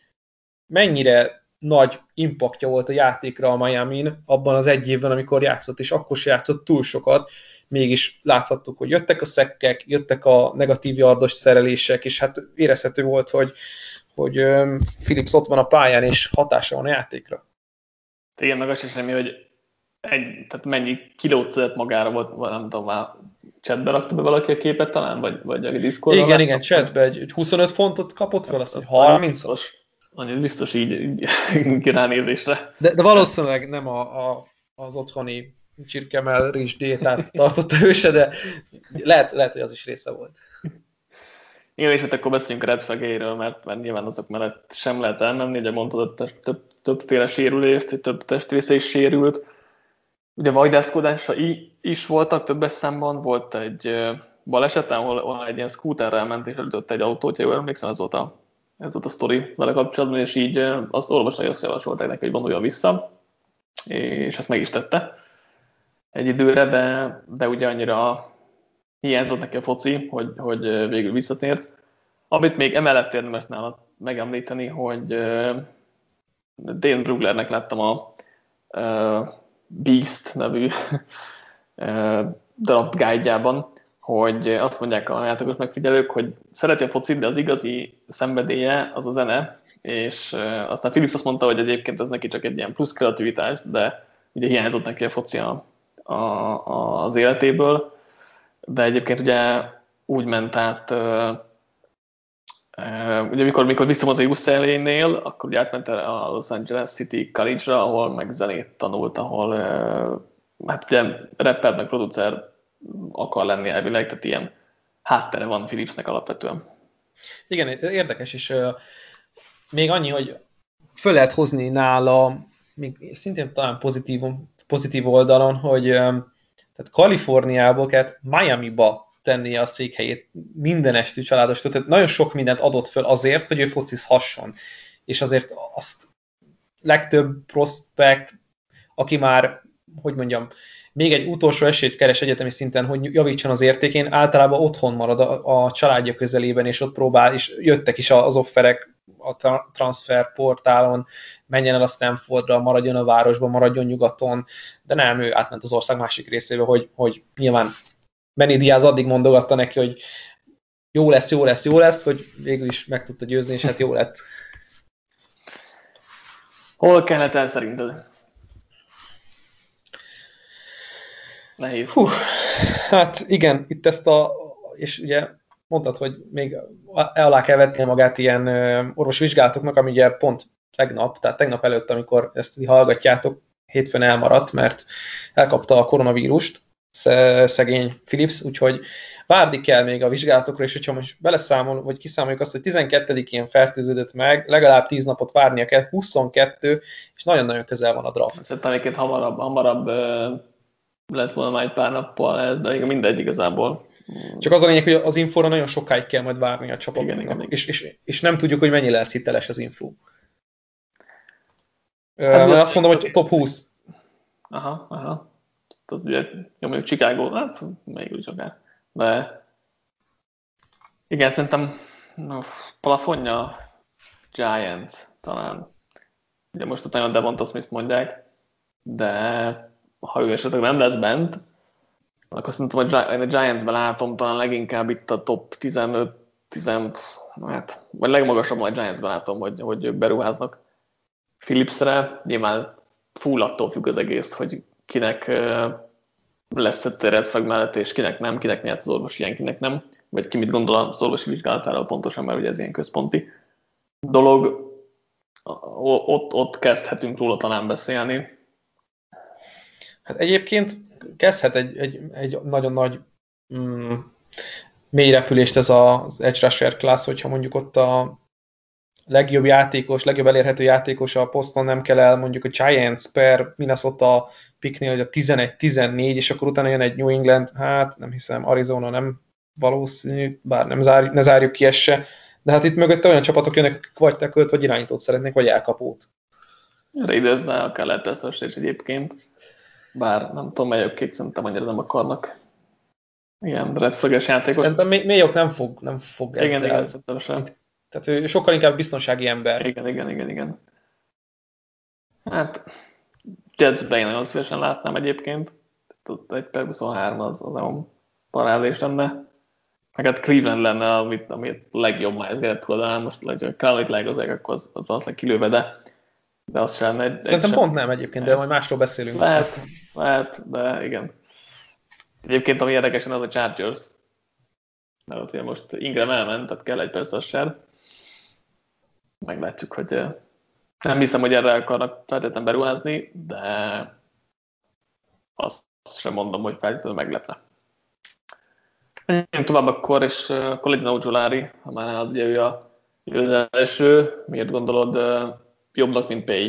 mennyire nagy impaktja volt a játékra a Miamin abban az egy évben, amikor játszott, és akkor se játszott túl sokat, mégis láthattuk, hogy jöttek a szekkek, jöttek a negatív yardos szerelések, és hát érezhető volt, hogy, hogy Phillips ott van a pályán, és hatása van a játékra. Igen, meg azt is semmi, hogy egy, tehát mennyi kilót szedett magára volt, nem tudom, már chatbe rakta be valaki a képet talán, vagy, vagy a Discordon? Igen, igen, chatbe egy huszonöt fontot kapott fel, azt, hogy harminc. Annyi biztos így, így ránézésre. De, de valószínűleg nem a, a, az otthoni csirkemell rizs diétát tartotta őse, de lehet, lehet, hogy az is része volt. Igen, és hát akkor beszéljünk a red flag-eiről, mert, mert nyilván azok mellett sem lehet elmenni, ugye mondtad, hogy több, többféle sérülést, több testrésze is sérült. Ugye vajdászkodása is voltak többes számban, volt egy baleset, ahol, ahol egy ilyen scooterrel ment és elütött egy autót, jól emlékszem, ez volt a, ez volt a sztori vele kapcsolatban, és így azt olvasni, azt javasolták neki, hogy vonuljon vissza, és ezt meg is tette egy időre, de, de ugye annyira hiányzott neki a foci, hogy, hogy végül visszatért. Amit még emellett érdemes nála megemlíteni, hogy Dane Bruglernek láttam a Beast nevű draft guide-jában, hogy azt mondják a játékos megfigyelők, hogy szereti a focit, de az igazi szenvedélye az a zene, és aztán Phillips azt mondta, hogy egyébként ez neki csak egy ilyen plusz kreativitás, de ugye hiányzott neki a foci a, a, a, az életéből, de egyébként ugye úgy ment át, uh, uh, ugye mikor, mikor visszamondta a u cé el-nél, akkor ugye átment a Los Angeles City College-ra, ahol meg zenét tanult, ahol uh, hát ugye rapper meg producer akar lenni elvileg, tehát ilyen háttere van Phillipsnek alapvetően. Igen, érdekes, és uh, még annyi, hogy föl lehet hozni nála, még szintén talán pozitív, pozitív oldalon, hogy um, tehát Kaliforniából kellett Miami-ba tennie a székhelyét minden estű családostól, tehát nagyon sok mindent adott föl azért, hogy ő focizhasson. És azért azt legtöbb prospekt, aki már, hogy mondjam, még egy utolsó esélyt keres egyetemi szinten, hogy javítson az értékén, általában otthon marad a, a családja közelében, és ott próbál, és jöttek is az offerek a transfer portálon, menjen el a Stanfordra, maradjon a városban, maradjon nyugaton, de nem, ő átment az ország másik részébe, hogy, hogy nyilván Benny Diaz addig mondogatta neki, hogy jó lesz, jó lesz, jó lesz, hogy végül is meg tudta győzni, és hát jó lett. Hol kellett el szerinted? Nehéz. Hú, hát igen, itt ezt a, és ugye mondtad, hogy még alá kell vetni magát ilyen orvosvizsgálatoknak, ami ugye pont tegnap, tehát tegnap előtt, amikor ezt hallgatjátok, hétfőn elmaradt, mert elkapta a koronavírust, szegény Phillips, úgyhogy várni kell még a vizsgálatokra, és hogyha most beleszámol, vagy kiszámoljuk azt, hogy tizenkettedikén fertőződött meg, legalább tíz napot várnia kell, huszonkettő, és nagyon-nagyon közel van a draft. Szerintem egyébként hamarabb, hamarabb lett volna már egy pár nappal ez, de mindegy igazából. Csak az a lényeg, hogy az infóra nagyon sokáig kell majd várni a csapatoknak, Igen, igen, és, és, és nem tudjuk, hogy mennyi lesz hiteles az infó. Hát, uh, azt mondom, hogy top húsz. Aha, aha. Az ugye, jó, mondjuk Chicago, hát még úgy akár. De igen, szerintem plafonja Giants talán. Ugye most ott nagyon Devonta Smith mondják, de ha ő esetleg nem lesz bent, akkor szerintem a Giants-ben látom talán leginkább itt a top tizenöt, tíz, hát, vagy legmagasabban a Giants-ben látom, hogy, hogy beruháznak Phillipsre. Nyilván full attól függ az egész, hogy kinek lesz a red flag mellett, és kinek nem, kinek nyert az orvosi, ilyen, kinek nem, vagy ki mit gondol az orvosi vizsgálatáról pontosan, mert ugye ez ilyen központi dolog. Ott, ott kezdhetünk róla talán beszélni. Hát egyébként kezdhet egy, egy, egy nagyon nagy mm, mély repülést ez az edge rusher class, hogyha mondjuk ott a legjobb játékos, legjobb elérhető játékos a poszton nem kell el, mondjuk a Giants per Minnesota picknél, hogy a tizenegy tizennégy, és akkor utána jön egy New England, hát nem hiszem, Arizona nem valószínű, bár nem zárjuk, ne zárjuk ki ezt se, de hát itt mögötte olyan csapatok jönnek, akik vagy tekölt, vagy irányítót szeretnék, vagy elkapót. Raidersben akár lehet ezt is egyébként, bár nem tudom, melyek kék szerintem annyira nem akarnak ilyen red flag-es játékos. Szerintem Mayok nem fog, nem fog ezzel. Igen, igen, szerintem sem. Tehát ő sokkal inkább biztonsági ember. Igen, igen, igen, igen. Hát, Jetsben én nagyon szívesen látnám egyébként. Ott egy per huszonhárom az, az nagyon parádés lenne. Meg hát Cleveland lenne, amit, amit legjobb Miles Garrett tudod, most ha Crowley-t leigazolják, akkor az, az valószínűleg kilőve, de, de az sem egy... Szerintem egy pont sem. nem egyébként, de majd másról beszélünk. Lehet, lehet, de igen. Egyébként ami érdekesen az a Chargers. Mert ott ugye most Ingram elment, tehát kell egy persze sem. Meglátjuk, hogy nem hiszem, hogy erre akarnak feltétlenül beruházni, de azt sem mondom, hogy feltétlenül meglepne. Menjünk tovább akkor, és akkor legyen Ojulari, ha már nálad ugye ő, a, ő az első. Miért gondolod jobbnak, mint Pay?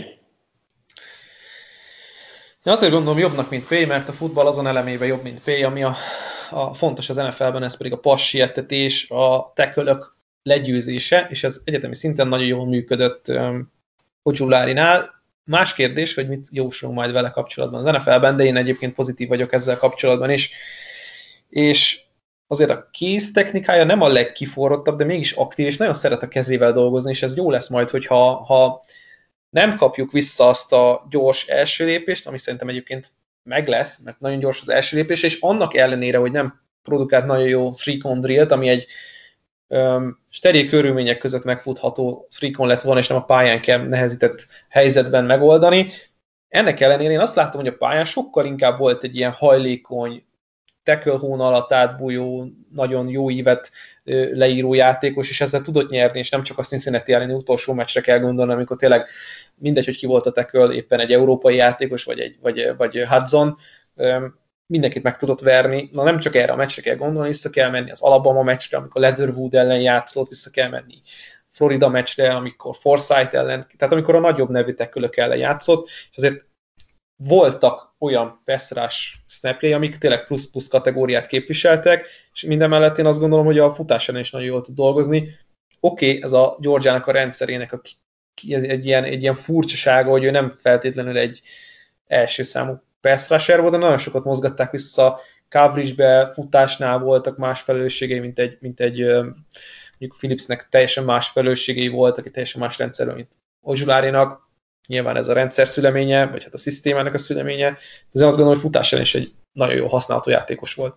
Én azért gondolom jobbnak, mint Pay, mert a futball azon elemében jobb, mint Pay, ami a, a fontos az en ef el-ben, ez pedig a passietetés, a tackle-ök legyőzése, és ez egyetemi szinten nagyon jól működött um, Ojularinál. Más kérdés, hogy mit jósolunk majd vele kapcsolatban az en ef el-ben, de én egyébként pozitív vagyok ezzel kapcsolatban is. És azért a kéz technikája nem a legkiforrottabb, de mégis aktív, és nagyon szeret a kezével dolgozni, és ez jó lesz majd, hogyha ha nem kapjuk vissza azt a gyors első lépést, ami szerintem egyébként meg lesz, mert nagyon gyors az első lépés, és annak ellenére, hogy nem produkált nagyon jó three-cone drillt, ami egy um, steril körülmények között megfutható three-cone lett volna, és nem a pályán kell nehezített helyzetben megoldani. Ennek ellenére én azt láttam, hogy a pályán sokkal inkább volt egy ilyen hajlékony, tackle hóna alatt átbújó, nagyon jó ívet leíró játékos, és ezzel tudott nyerni, és nem csak a Cincinnati elleni utolsó meccsre kell gondolni, amikor tényleg mindegy, hogy ki volt a tackle, éppen egy európai játékos, vagy, egy, vagy, vagy Hudson, mindenkit meg tudott verni. Na nem csak erre a meccsre kell gondolni, vissza kell menni az Alabama meccsre, amikor Leatherwood ellen játszott, vissza kell menni Florida meccsre, amikor Forsythe ellen, tehát amikor a nagyobb nevű tackle-ök ellen játszott, és azért voltak olyan pass-rush snapjai, amik tényleg plusz-plusz kategóriát képviseltek, és minden mellett én azt gondolom, hogy a futásán is nagyon jól tud dolgozni. Oké, okay, ez a Georgiának a rendszerének a, egy, ilyen, egy ilyen furcsasága, hogy ő nem feltétlenül egy első számú pass rusher volt, de nagyon sokat mozgatták vissza, coverage-be, futásnál voltak más felelősségei, mint egy, mint egy mondjuk Phillipsnek teljesen más felelősségei voltak, egy teljesen más rendszerben, mint Ojularinak. Nyilván ez a rendszer szüleménye, vagy hát a szisztémának a szüleménye, de azért azt gondolom, hogy futásán is egy nagyon jó használható játékos volt.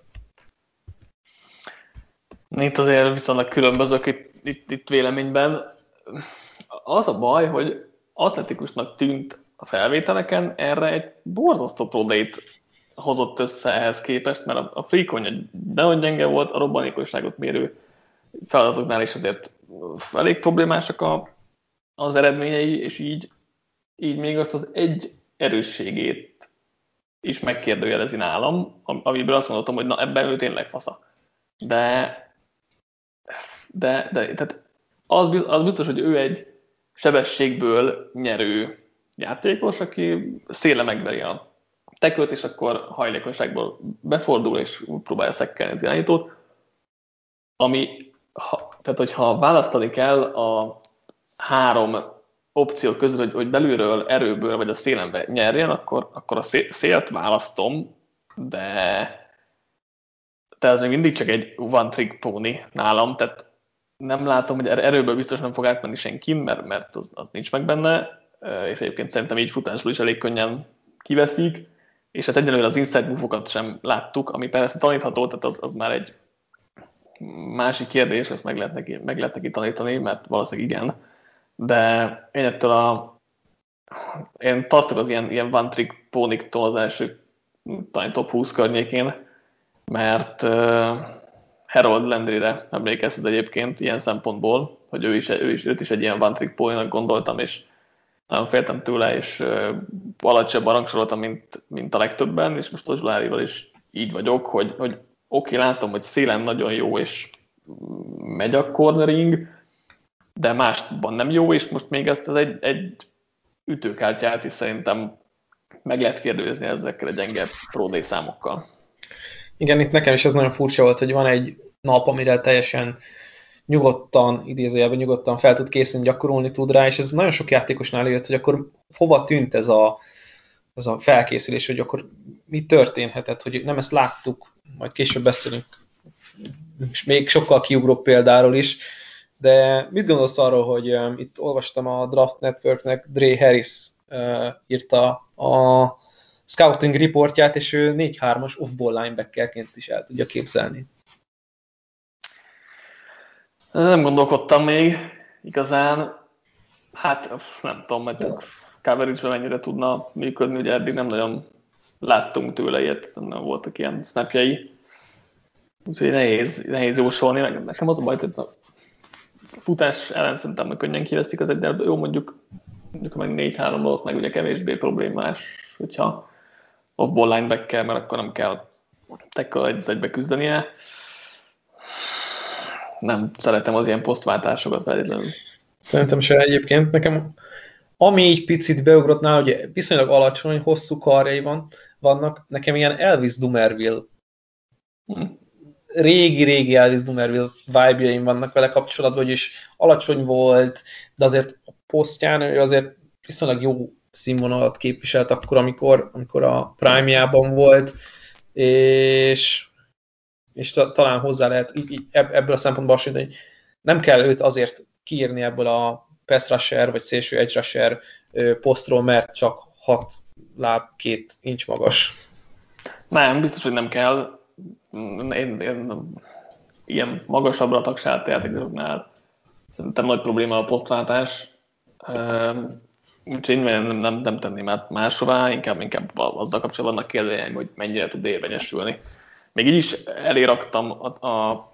Itt azért viszonylag különbözök itt, itt, itt véleményben. Az a baj, hogy atletikusnak tűnt a felvételeken, erre egy borzasztó prodate hozott össze ehhez képest, mert a, a freakonja nagyon gyenge volt, a robbanékonyságot mérő feladatoknál is azért elég problémásak a, az eredményei, és így így még azt az egy erősségét is megkérdőjelezi nálam, amiből azt mondhatom, hogy na ebben ő tényleg fasza. De, de, de tehát az, az biztos, hogy ő egy sebességből nyerő játékos, aki széle megveri a tekölt, és akkor hajlékonyságból befordul, és próbálja szekkelni az irányítót. Ami, ha, tehát hogyha választani kell a három opció közül, hogy, hogy belülről, erőből, vagy a szélenbe nyerjen, akkor, akkor a szélt választom, de, de ez még mindig csak egy one trick pony nálam, tehát nem látom, hogy erőből biztos nem fog átmenni senki, mert, mert az, az nincs meg benne, és egyébként szerintem így futásról is elég könnyen kiveszik, és hát egyelőre az inside move-okat sem láttuk, ami persze tanítható, tehát az, az már egy másik kérdés, ezt meg lehet, neki, meg lehet neki tanítani, mert valószínűleg igen, de én ettől a én tartok az ilyen, ilyen one trick póniktól az első talán top húsz környékén, mert uh, Harold Landryre emlékeztet egyébként ilyen szempontból, hogy ő is, ő is, őt is egy ilyen one trick póninak gondoltam, és nagyon féltem tőle, és uh, alacsonyabban rangsoroltam, mint, mint a legtöbben, és most a Zsulárival is így vagyok, hogy, hogy oké, okay, látom, hogy szélen nagyon jó, és megy a cornering, de másban nem jó, és most még ezt egy, egy ütőkártyát is szerintem meg lehet kérdőzni ezekkel a gyenge Pro Day számokkal. Igen, itt nekem is ez nagyon furcsa volt, hogy van egy nap, amire teljesen nyugodtan, idézőjelben nyugodtan fel tud készülni, gyakorolni tud rá, és ez nagyon sok játékosnál jött, hogy akkor hova tűnt ez a, ez a felkészülés, hogy akkor mi történhetett, hogy nem ezt láttuk, majd később beszélünk és még sokkal kiugróbb példáról is, de mit gondolsz arról, hogy um, itt olvastam a Draft Networknek, Dre Harris uh, írta a scouting reportját, és ő négy hármas off-ball linebackerként is el tudja képzelni. Nem gondolkodtam még igazán, hát nem tudom, hogy coverage-ben mennyire tudna működni, ugye eddig nem nagyon láttunk tőle ilyet, nem voltak ilyen snapjai, úgyhogy nehéz, nehéz jósolni, meg nekem az a baj, hogy a futás ellen szerintem könnyen kiveszik az egy, de jó mondjuk, mondjuk meg négy három volt, meg ugye kevésbé problémás, hogyha off-ball linebacker, mert akkor nem kell tackle egy egybe küzdenie. Nem szeretem az ilyen posztváltásokat feltétlenül. Szerintem se egyébként. Nekem ami így picit beugrott nála, hogy viszonylag alacsony, hosszú karjai van, vannak, nekem ilyen Elvis Dumerville, hm. régi-régi Elvis Dumerville vibe-jaim vannak vele kapcsolatban, hogy is alacsony volt, de azért a posztján ő azért viszonylag jó színvonalat képviselt akkor, amikor, amikor a prime-jában volt, és, és talán hozzá lehet így, így ebből a szempontból hasonlítani, hogy nem kell őt azért kiírni ebből a pass rusher vagy szélső edge rusher posztról, mert csak hat láb, két inch magas. Nem, biztos, hogy nem kell. Én, én ilyen magasabbra tagsált játékosoknál szerintem nagy probléma a posztváltás. Úgyhogy én nem, nem, nem tenném át máshová, inkább, inkább azzal kapcsolatban vannak kérdőjeim, hogy mennyire tud érvényesülni. Még így is eléraktam a, a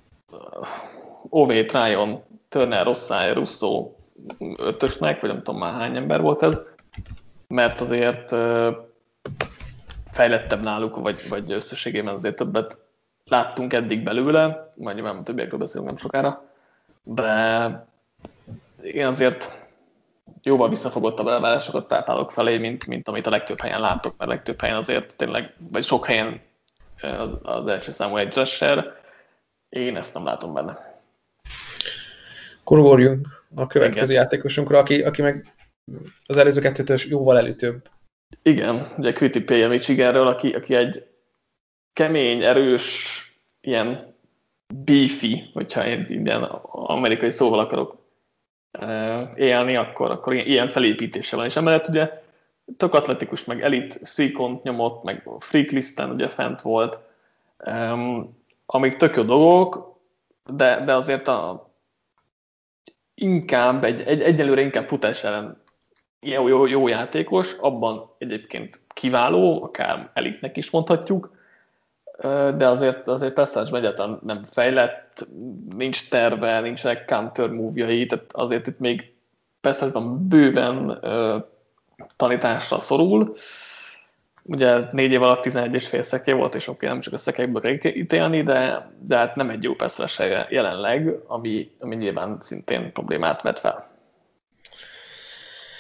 o vé Tryon, Turner, Rosszai, Russo ötösnek, vagy nem tudom már hány ember volt ez, mert azért fejlettebb náluk, vagy, vagy összességében azért többet láttunk eddig belőle, majd nyilván többiekről beszélünk nem sokára, de én azért jóval visszafogottabb elvárásokat táplálok felé, mint, mint amit a legtöbb helyen látok, mert legtöbb helyen azért tényleg, vagy sok helyen az, az első számú egy rusher, én ezt nem látom benne. Akkor ugorjunk a következő igen. játékosunkra, aki, aki meg az előző kettőtől jóval előtöbb. Igen, ugye Kwity Paye Michiganről, aki, aki egy kemény, erős, ilyen beefy, hogyha én ilyen amerikai szóval akarok élni, akkor, akkor ilyen felépítése van. És emellett ugye tök atletikus, meg elit three-kont nyomott, meg freak listen ugye fent volt, um, amik tök jó dolgok, de, de azért a, inkább, egy, egy, egyelőre inkább futás ellen jó, jó, jó játékos, abban egyébként kiváló, akár elitnek is mondhatjuk, de azért, azért passzásban egyáltalán nem fejlett, nincs terve, nincsenek counter move-jai, tehát azért itt még passzásban bőven uh, tanításra szorul. Ugye négy év alatt tizenegy és fél szeké volt, és oké, nem csak a szekekből kell ítélni, de, de hát nem egy jó passzás jelenleg, ami, ami nyilván szintén problémát vet fel.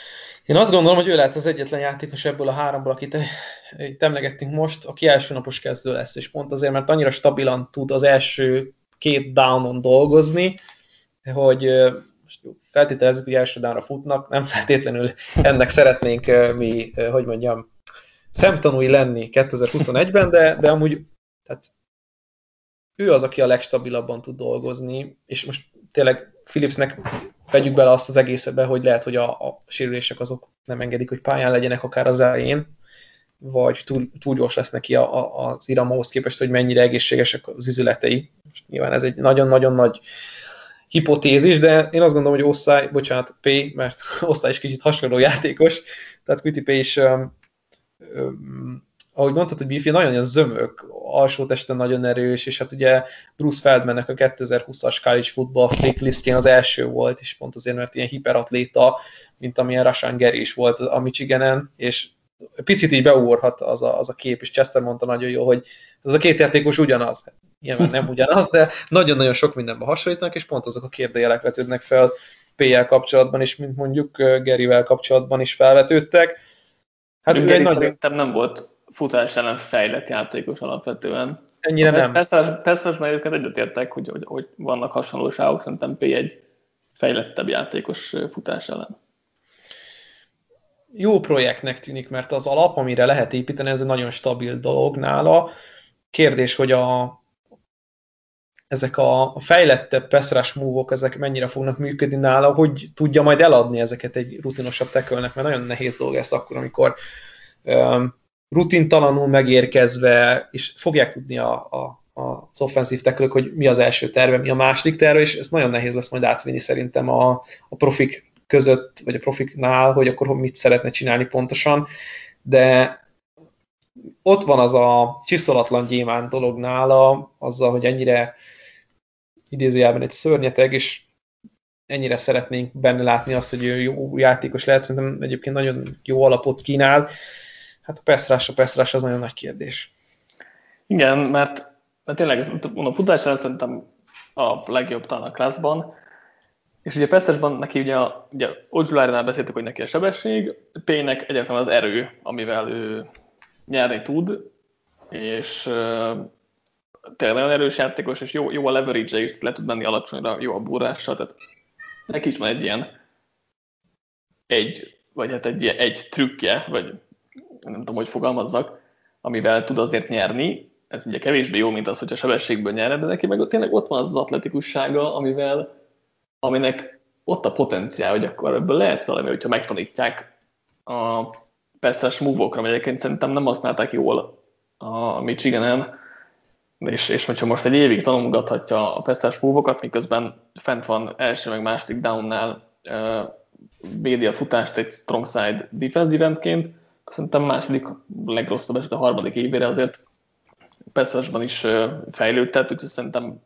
Én azt gondolom, hogy ő lehet az egyetlen játékos ebből a háromból, akit itt emlegettünk most, aki első napos kezdő lesz, és pont azért, mert annyira stabilan tud az első két downon dolgozni, hogy most feltételezzük, hogy első downra futnak, nem feltétlenül ennek szeretnénk mi, hogy mondjam, szemtanúi lenni kétezer-huszonegyben, de, de amúgy tehát ő az, aki a legstabilabban tud dolgozni, és most tényleg Phillipsnek vegyük bele azt az egészbe, hogy lehet, hogy a, a sérülések azok nem engedik, hogy pályán legyenek akár az elején, vagy túl, túl gyors lesz neki a, a, az iramhoz képest, hogy mennyire egészségesek az izületei. Most nyilván ez egy nagyon-nagyon nagy hipotézis, de én azt gondolom, hogy Osztály, bocsánat, P, mert Osztály is kicsit hasonló játékos, tehát Quity P is, um, um, ahogy mondtad, hogy Biffy nagyon zömök, alsó testen nagyon erős, és hát ugye Bruce Feldmannek a kétezer-húszas college football freak listjén az első volt, és pont azért, mert ilyen hiperatléta, mint amilyen Rashan Gary is volt a Michiganen, és picit így beugorhat az a, az a kép, és Chester mondta nagyon jó, hogy ez a két játékos ugyanaz. Nyilván nem ugyanaz, de nagyon-nagyon sok mindenben hasonlítanak, és pont azok a kérdőjelek vetődnek fel P-jel kapcsolatban, és mint mondjuk Garyvel kapcsolatban is felvetődtek. Hát ő egy nagy... szerintem nem volt futás ellen fejlett játékos alapvetően. Ennyire nem. Persze, mert őket egyetértek, hogy, hogy, hogy vannak hasonlóságok, szerintem P egy fejlettebb játékos futás ellen. Jó projektnek tűnik, mert az alap, amire lehet építeni, ez egy nagyon stabil dolog nála. Kérdés, hogy a, ezek a fejlettebb pass rush move-ok, ezek mennyire fognak működni nála, hogy tudja majd eladni ezeket egy rutinosabb tackle-nek, mert nagyon nehéz dolog ez akkor, amikor um, rutintalanul megérkezve, és fogják tudni a, a, az offensive tackle-ök, hogy mi az első terve, mi a második terve, és ez nagyon nehéz lesz majd átvinni szerintem a, a profik között, vagy a profiknál, hogy akkor mit szeretne csinálni pontosan, de ott van az a csiszolatlan gyémánt dolog nála, azzal, hogy ennyire idézőjelben egy szörnyeteg, és ennyire szeretnénk benne látni azt, hogy ő jó játékos lehet, szerintem egyébként nagyon jó alapot kínál. Hát a pass rush, a pass rush az nagyon nagy kérdés. Igen, mert, mert tényleg a futásra szerintem a legjobb talán a klászban, és ugye Pesztesben neki ugye, ugye Ojulárnál beszéltük, hogy neki a sebesség, P-nek egyáltalán az erő, amivel ő nyerni tud, és uh, tényleg nagyon erős játékos, és jó, jó a leverage-e is, le tud menni alacsonyra, jó a burrással, tehát neki is van egy ilyen egy, vagy hát egy, egy trükkje, vagy nem tudom, hogy fogalmazzak, amivel tud azért nyerni. Ez ugye kevésbé jó, mint az, hogy a sebességből nyerne, de neki meg tényleg ott van az, az atletikussága, amivel aminek ott a potenciál, hogy akkor ebből lehet valami, hogyha megtanítják a pass move-okra, mert egyébként szerintem nem használták jól a Michiganen, és, és hogyha most egy évig tanulgathatja a pass move-okat, miközben fent van első meg második downnál uh, védi a futást egy strong side defensive endként, szerintem második legrosszabb eset a harmadik évére azért pass-ban is uh, fejlődtet, úgyhogy szerintem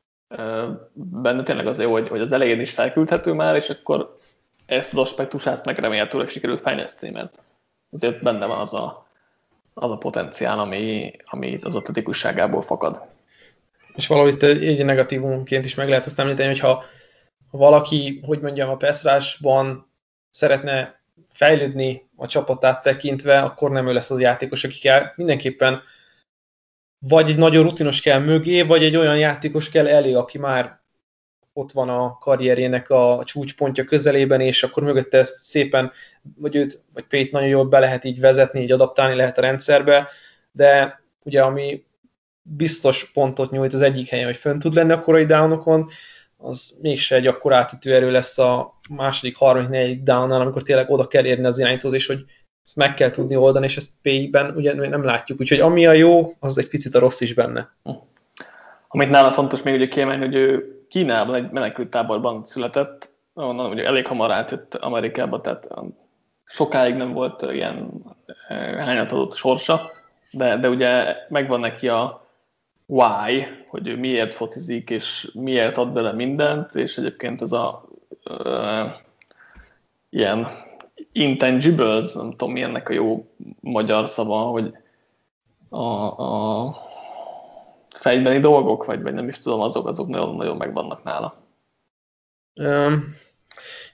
benne tényleg az jó, hogy, hogy az elején is felküldhető már, és akkor ezt az aspektusát meg remélhetőleg sikerült fejleszteni, mert azért benne van az a, az a potenciál, ami, ami az atletikusságából fakad. És valahogy egy negatívumként is meg lehet azt említeni, hogyha ha valaki, hogy mondjam, a pass rushban szeretne fejlődni a csapatát tekintve, akkor nem ő lesz az a játékos, aki kell mindenképpen vagy egy nagyon rutinos kell mögé, vagy egy olyan játékos kell elé, aki már ott van a karrierjének a csúcspontja közelében, és akkor mögötte ezt szépen, vagy őt, vagy Pét nagyon jól be lehet így vezetni, így adaptálni lehet a rendszerbe, de ugye ami biztos pontot nyújt az egyik helyen, hogy fönn tud lenni a korai downokon, az mégse egy akkor átütő erő lesz a második, harmadik, negyedik downnál, amikor tényleg oda kell érni az irányítóhoz, és hogy ezt meg kell tudni oldani, és ezt P-ben ugye nem látjuk. Úgyhogy ami a jó, az egy picit a rossz is benne. Amit nála fontos még ugye kiemelni, hogy ő Kínában egy menekülttáborban született, onnan ugye elég hamar átjött Amerikába, tehát sokáig nem volt ilyen hányatadott sorsa, de, de ugye megvan neki a why, hogy ő miért focizik, és miért ad bele mindent, és egyébként ez a uh, ilyen intangibles, nem tudom mi ennek a jó magyar szava, hogy a, a fejbeni dolgok, vagy, vagy nem is tudom, azok, azok nagyon-nagyon megvannak nála. Um,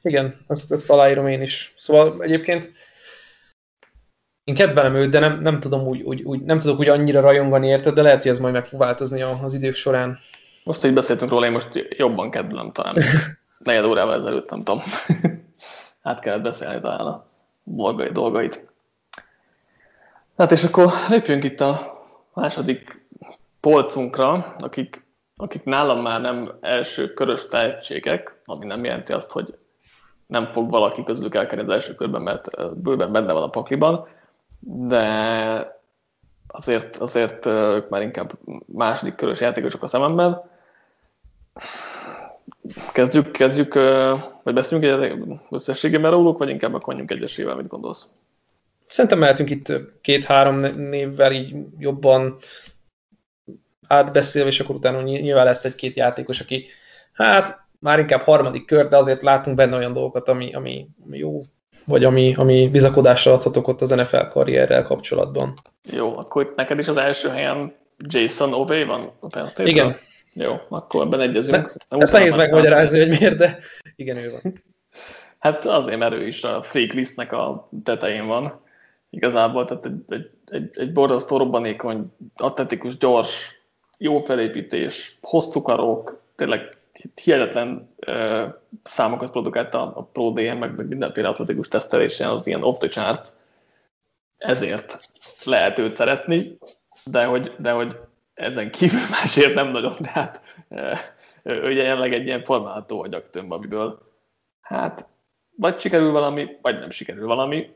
Igen, ezt, ezt aláírom én is. Szóval egyébként én kedvelem őt, de nem, nem tudom úgy, úgy, úgy, nem tudok úgy annyira rajongani érted, de lehet, hogy ez majd meg fog változni az idők során. Most így beszéltünk róla, én most jobban kedvelem talán. Negyed órával ezelőtt, nem tudom. Hát kellett beszélni talán a dolgait. Hát és akkor lépjünk itt a második polcunkra, akik, akik nálam már nem első körös tehetségek, ami nem jelenti azt, hogy nem fog valaki közülük elkerülni az első körben, mert bőven benne van a pakliban, de azért, azért ők már inkább második körös játékosok a szememben. Kezdjük, kezdjük, vagy beszéljünk összességében róluk, vagy inkább akkor egyesével, mit gondolsz? Szerintem mehetünk itt két-három névvel így jobban átbeszélve, és akkor utána nyilván lesz egy-két játékos, aki hát már inkább harmadik kör, de azért látunk benne olyan dolgokat, ami, ami, ami jó, vagy ami, ami bizakodásra adhatok ott az en ef el karrierrel kapcsolatban. Jó, akkor itt neked is az első helyen Jason Oweh van a Penn State-ről? Igen. Jó, akkor ebben egyezünk. Ne, ezt nehéz megmagyarázni, hogy miért, de igen, ő van. Hát azért, mert ő is a freak listnek a tetején van. Igazából, tehát egy, egy, egy, egy borzasztó robbanékony, atletikus, gyors, jó felépítés, hosszú karok, tényleg hihetetlen uh, számokat produkált a, a Pro dé em, meg, meg mindenféle atletikus tesztelésen, az ilyen off the chart. Ezért lehet őt szeretni, de hogy, de hogy ezen kívül másért nem nagyon, de hát uh, ő jelenleg egy ilyen formálható agyagtömb, amiből hát vagy sikerül valami, vagy nem sikerül valami.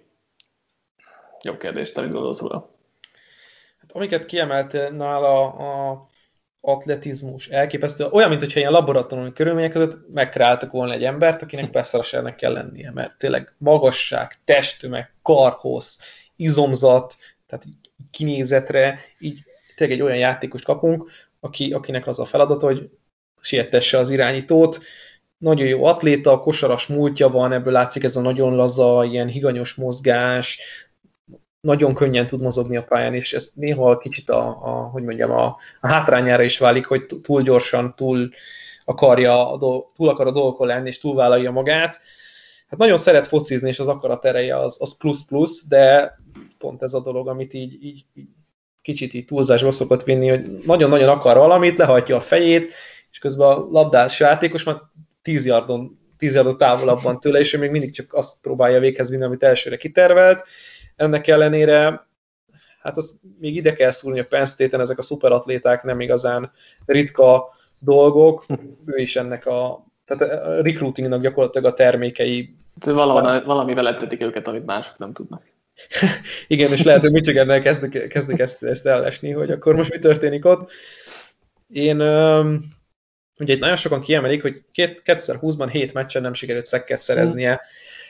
Jó kérdés, te mit gondolsz róla? Hát, amiket kiemelt nála a atletizmus, elképesztő, olyan, mintha ilyen laboratóriumi körülmények között megkreáltak volna egy embert, akinek beszarasernek kell lennie, mert tényleg magasság, testtömeg, karhossz, izomzat, tehát kinézetre, így tényleg egy olyan játékost kapunk, aki, akinek az a feladata, hogy siettesse az irányítót. Nagyon jó atléta, kosaras múltja van, ebből látszik ez a nagyon laza, ilyen higanyos mozgás, nagyon könnyen tud mozogni a pályán, és ez néha kicsit a, a, hogy mondjam, a, a hátrányára is válik, hogy túl gyorsan, túl akarja, túl akar a dolgokon lenni, és túlvállalja magát. Hát nagyon szeret focizni, és az akarat ereje az, az plusz-plusz, de pont ez a dolog, amit így, így, így kicsit így túlzásba szokott vinni, hogy nagyon-nagyon akar valamit, lehajtja a fejét, és közben a labdás játékos már tíz yardon, tíz yardon távolabban tőle, és ő még mindig csak azt próbálja véghez vinni, amit elsőre kitervelt. Ennek ellenére, hát az még ide kell szúrni a Penn State-en, ezek a szuperatléták nem igazán ritka dolgok, ő is ennek a, tehát a recruitingnak gyakorlatilag a termékei. Valami, valamivel ettetik őket, amit mások nem tudnak. Igen, és lehet, hogy Michigannel kezdik, kezdik ezt, ezt ellesni, hogy akkor most mi történik ott. Én, ugye itt nagyon sokan kiemelik, hogy kétezer-húszban hét meccsen nem sikerült szekket szereznie.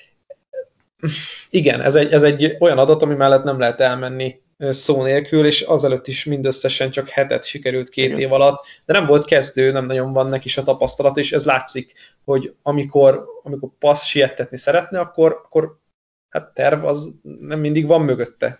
Igen, ez egy, ez egy olyan adat, ami mellett nem lehet elmenni szó nélkül, és azelőtt is mindösszesen csak hetet sikerült két Igen. év alatt, de nem volt kezdő, nem nagyon van neki se tapasztalat, és ez látszik, hogy amikor, amikor passz siettetni szeretne, akkor, akkor hát terv az nem mindig van mögötte.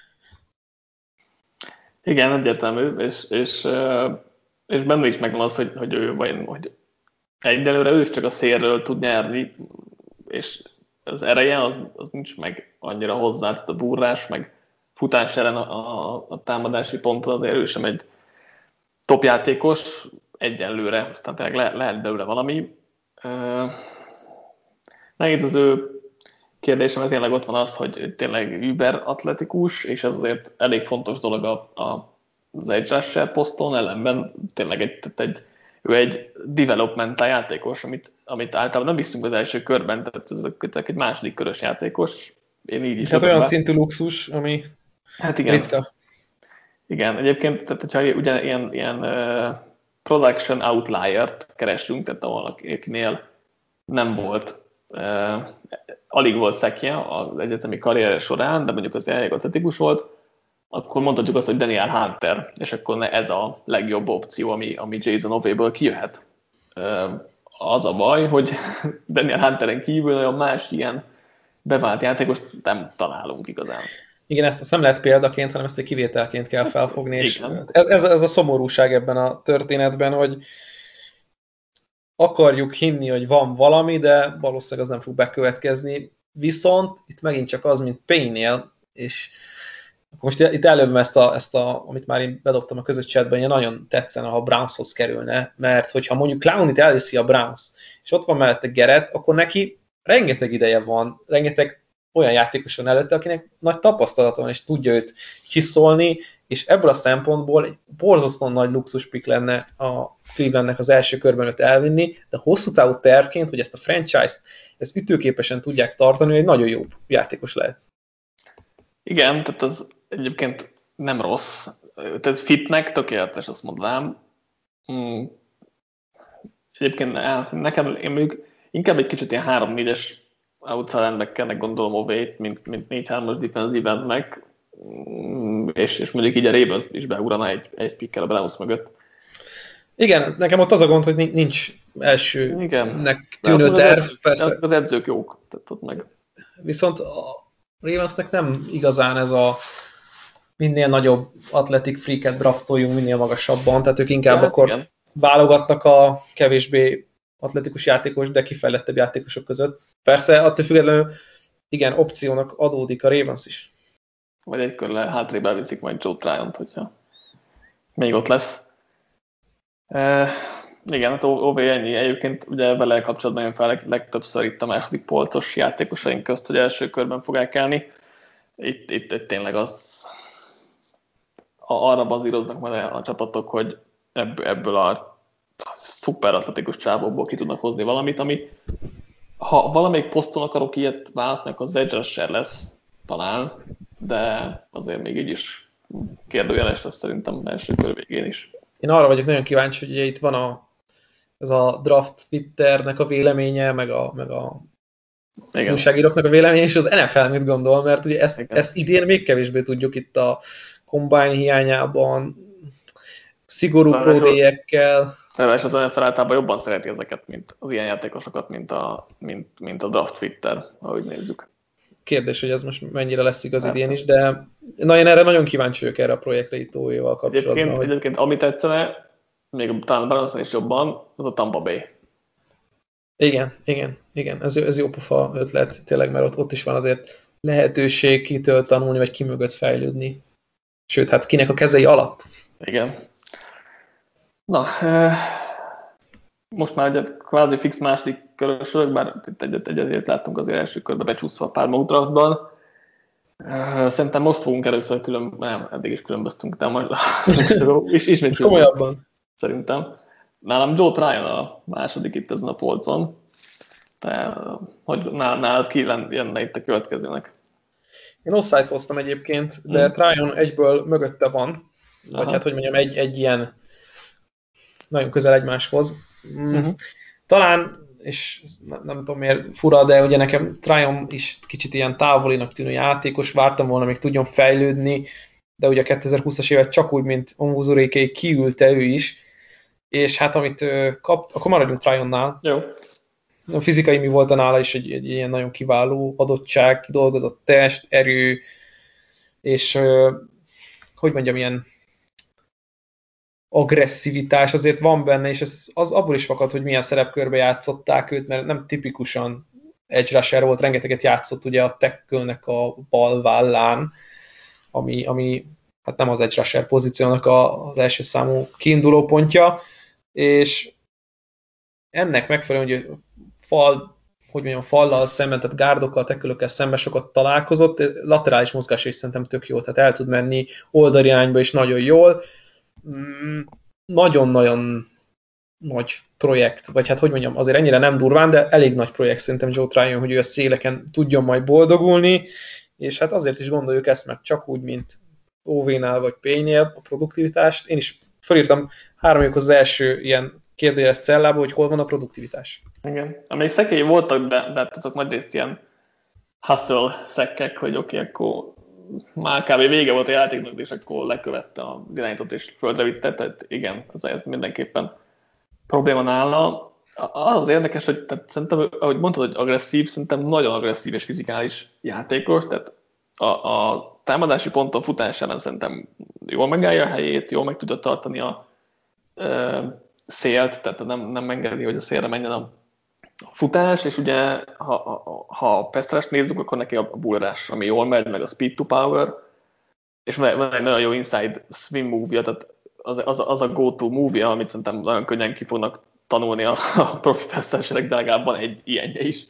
Igen, egyértelmű, és, és, és benne is megvan az, hogy, hogy ő vajon, hogy egyelőre ő is csak a szélről tud nyerni, és az ereje az, az nincs meg annyira hozzá, tehát a durrás, meg futás ellen a, a, a támadási ponton azért ő sem egy top játékos egyenlőre, aztán tényleg le, lehet belőle valami. Uh, nehéz az ő kérdésem, ez tényleg ott van az, hogy tényleg über atletikus, és ez azért elég fontos dolog a, a, az edge rusher poszton, ellenben tényleg egy, egy ő egy developmental játékos, amit, amit általában nem viszünk az első körben, tehát ez egy második körös játékos. Én így is hát olyan be. Szintű luxus, ami hát igen. ritka. Igen, egyébként, tehát hogyha ugye ilyen, ilyen uh, production outlier-t keresünk, tehát ahol akinél nem volt, uh, alig volt szekje az egyetemi karrier során, de mondjuk az elég atletikus volt, akkor mondhatjuk azt, hogy Daniel Hunter, és akkor ez a legjobb opció, ami, ami Jason Oweh-ből kijöhet. Az a baj, hogy Daniel Hunteren kívül olyan más ilyen bevált játékost nem találunk igazán. Igen, ezt, ezt nem lehet példaként, hanem ezt egy kivételként kell felfogni. És ez, ez a szomorúság ebben a történetben, hogy akarjuk hinni, hogy van valami, de valószínűleg az nem fog bekövetkezni. Viszont itt megint csak az, mint Payne-nél, és akkor most itt előbb ezt, a, ezt a, amit már én bedobtam a közös chatben, hogy nagyon tetszene, ha a Brownshoz kerülne, mert hogyha mondjuk Clowney-t elviszi a Browns, és ott van mellette Garrett, akkor neki rengeteg ideje van, rengeteg olyan játékoson előtte, akinek nagy tapasztalata van, és tudja őt csiszolni, és ebből a szempontból egy borzasztóan nagy luxuspik lenne a Clevelandnek az első körben őt elvinni, de hosszú távú tervként, hogy ezt a franchise-t ezt ütőképesen tudják tartani, egy nagyon jó játékos lehet. Igen, tehát az egyébként nem rossz. Tehát fitnek tökéletes, azt mondvám. Hmm. Egyébként nekem én mondjuk inkább egy kicsit ilyen három négyes outside linebacker-nek gondolom Ovét, mint, mint négy hármas defensive endnek, és, és mondjuk így a Ravens is beugrana egy, egy pikkel a Browns mögött. Igen, nekem ott az a gond, hogy nincs elsőnek tűnő terv. Az, persze. az edzők jók. Tehát ott meg. Viszont a Ravensnek nem igazán ez a minél nagyobb atletik freaket draftoljunk minél magasabban, tehát ők inkább ja, akkor igen. válogatnak a kevésbé atletikus játékos, de kifejlettebb játékosok között. Persze, attól függetlenül igen, opciónak adódik a Ravens is. Vagy egy körle hátrébb elviszik majd Joe Tryon-t, hogyha még ott lesz. E, igen, hát ó vé ennyi. Egyébként ugye vele kapcsolatban jön fel legtöbbször itt a második polcos játékosaink közt, hogy első körben fogják elni. Itt, itt, itt tényleg az arra bazíroznak majd a csapatok, hogy ebből, ebből a szuper atletikus csávóból ki tudnak hozni valamit, ami ha valamelyik poszton akarok ilyet választani, akkor az edge rusher lesz talán, de azért még így is kérdőjeles lesz szerintem első kör végén is. Én arra vagyok nagyon kíváncsi, hogy ugye itt van a, ez a draft Twitternek a véleménye, meg a, meg a újságíróknak a véleménye, és az en ef el mit gondol, mert ugye ezt, ezt idén még kevésbé tudjuk itt a combine hiányában, szigorú pródéjekkel. És az en ef el általában jobban szereti ezeket, mint az ilyen játékosokat, mint a, mint, mint a draft Twitter, ahogy nézzük. Kérdés, hogy ez most mennyire lesz igaz Persze. idén is, de na, én erre nagyon kíváncsi vagyok erre a projektre itt Tóéval kapcsolatban. Egyébként, hogy... egyébként ami tetszene, még talán a Brownsnál is jobban, az a Tampa Bay. Igen, igen, igen. Ez, ez jó pofa ötlet tényleg, mert ott, ott is van azért lehetőség kitől tanulni, vagy ki mögött fejlődni. Sőt, hát kinek a kezei alatt. Igen. Na, most már ugye kvázi fix második körösök, bár itt egyet egyet láttunk azért első körbe becsúszva a pár draftban. Szerintem most fogunk először külön, nem, eddig is különböztünk, de most és ismét komolyabban. Szerintem. Nálam Joe Tryon a második itt ezen a polcon. De hogy nálad ki jönne itt a következőnek? Én offside hoztam egyébként, de hmm. Tryon egyből mögötte van. Vagy Aha. hát, hogy mondjam, egy, egy ilyen nagyon közel egymáshoz. Uh-huh. Talán, és nem, nem tudom miért fura, de ugye nekem Tryon is kicsit ilyen távolinak tűnő játékos, vártam volna, még tudjon fejlődni, de ugye a kétezer-húszas évet csak úgy, mint Onwuzurékéig kiülte ő is, és hát amit kapt, akkor maradjunk Tryonnál. Jó. A fizikai mi volt nála is egy, egy ilyen nagyon kiváló adottság, kidolgozott test, erő, és hogy mondjam, ilyen agresszivitás azért van benne, és ez az abból is fakad, hogy milyen szerepkörbe játszották őt, mert nem tipikusan edge rusher volt, rengeteget játszott ugye a tackle-nek a bal vállán, ami, ami hát nem az edge rusher pozíciónak a, az első számú kiinduló pontja, és ennek megfelelően, hogy fal, hogy mondjam, fallal szemben, tehát gárdokkal, tackle-ökkel szemben sokat találkozott, laterális mozgás is szerintem tök jó, tehát el tud menni oldalirányba is nagyon jól. Nagyon-nagyon nagy projekt, vagy hát hogy mondjam, azért ennyire nem durván, de elég nagy projekt szerintem Joe Tryon, hogy ő a széleken tudjon majd boldogulni, és hát azért is gondoljuk ezt meg csak úgy, mint ó vé-nál vagy Payne-nél a produktivitást. Én is felírtam háromjukhoz az első ilyen kérdőjeles cellába, hogy hol van a produktivitás. Igen. Amíg szekély voltak, de, de azok nagyrészt ilyen hustle szekkek, hogy oké, okay, akkor már kb. Vége volt a játéknak, és akkor lekövette a irányítót és földre vitte, tehát igen, ez mindenképpen probléma nála. Az érdekes, hogy tehát szerintem, ahogy mondtad, hogy agresszív, szerintem nagyon agresszív és fizikális játékos, tehát a, a támadási ponton futás ellen szerintem jól megállja a helyét, jól meg tudja tartani a e, szélt, tehát nem, nem engedi, hogy a szélre menjen a futás, és ugye ha, ha, ha a Pestrest nézzük, akkor neki a bullrás, ami jól megy, meg a speed to power, és van egy nagyon jó inside swim move-ja, tehát az, az, az a go-to move-ja, amit szerintem nagyon könnyen ki fognak tanulni a, a profi Pestresek, de legalább van egy ilyenje is.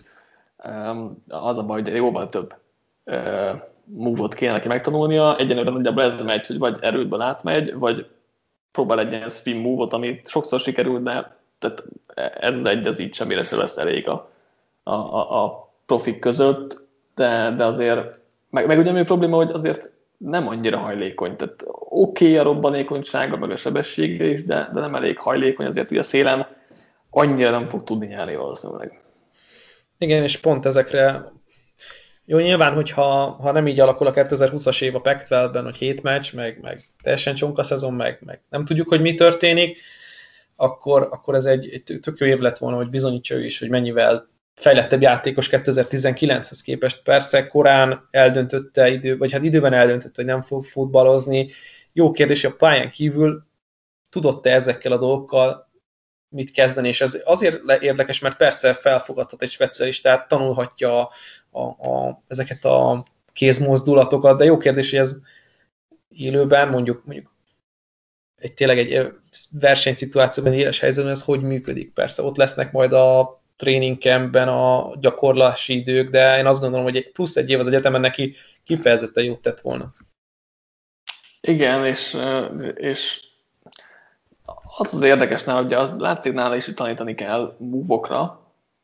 Az a baj, hogy jóval több move-ot kéne neki megtanulnia. Egyenlőre nagyjából ez megy, hogy vagy erődben átmegy, vagy próbál egy ilyen swim move-ot, ami sokszor sikerül, de tehát ez az egy, az így semmire se lesz elég a, a, a, a profik között, de, de azért, meg, meg ugye mi a probléma, hogy azért nem annyira hajlékony, tehát oké okay a robbanékonysága, meg a sebessége is, de, de nem elég hajlékony, azért hogy a szélen annyira nem fog tudni nyerni valószínűleg. Igen, és pont ezekre, jó, nyilván, hogyha ha nem így alakul a kétezer-húszas év a Pac tizenkettőben, hogy hét meccs, meg, meg teljesen csonka szezon, meg, meg nem tudjuk, hogy mi történik, akkor, akkor ez egy, egy tök jó év lett volna, hogy bizonyítsa ő is, hogy mennyivel fejlettebb játékos kétezer-tizenkilenchez képest. Persze korán eldöntötte, idő, vagy hát időben eldöntötte, hogy nem fog futballozni. Jó kérdés, hogy a pályán kívül tudott-e ezekkel a dolgokkal mit kezdeni, és ez azért érdekes, mert persze felfogadhat egy specialistát, tanulhatja a, a, ezeket a kézmozdulatokat, de jó kérdés, hogy ez élőben, mondjuk, mondjuk egy tényleg egy versenyszituációban, egy éles helyzetben ez hogy működik. Persze ott lesznek majd a training campben a gyakorlási idők, de én azt gondolom, hogy plusz egy év az egyetemen neki kifejezetten jót tett volna. Igen, és, és az az érdekes nála, hogy az látszik nála is, hogy tanítani kell move-okra,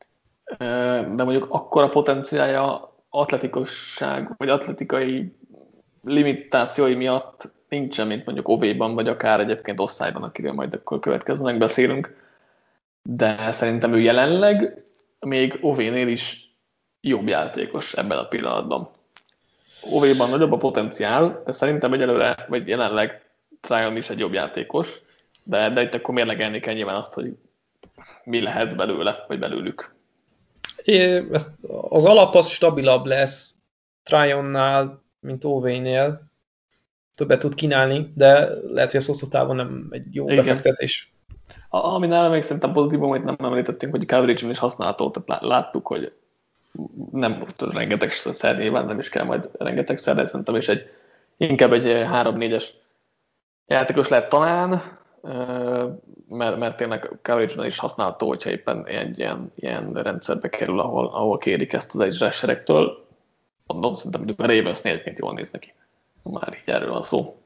de mondjuk akkora potenciálja atletikusság, vagy atletikai limitációi miatt nincsen, mint mondjuk ovéban, vagy akár egyébként osztályban, akiről majd akkor következőnek beszélünk. De szerintem ő jelenleg még ovénél is jobb játékos ebben a pillanatban. Ovéban nagyobb a potenciál, de szerintem egyelőre, vagy jelenleg Tryon is egy jobb játékos, de, de itt akkor mérlegelni kell nyilván azt, hogy mi lehet belőle, vagy belőlük. É, az alap az stabilabb lesz Tryonnál, mint Ovénél. Többet tud kínálni, de lehet, hogy a hosszú távon nem egy jó Igen. befektetés. Ami nálam még szerintem pozitívum, amit nem említettünk, hogy a coverage-ben is használható, tehát láttuk, hogy nem rengeteg szer nyilván, nem is kell majd rengeteg szer, de szerintem is egy, inkább egy három-négyes játékos lehet talán, mert, mert tényleg coverage-ben is használható, hogyha éppen egy ilyen, ilyen rendszerbe kerül, ahol, ahol kérik ezt az egy rusherektől. Mondom, szerintem mondjuk a Ravens-nél egyébként jól néz neki. Már így erről van szó.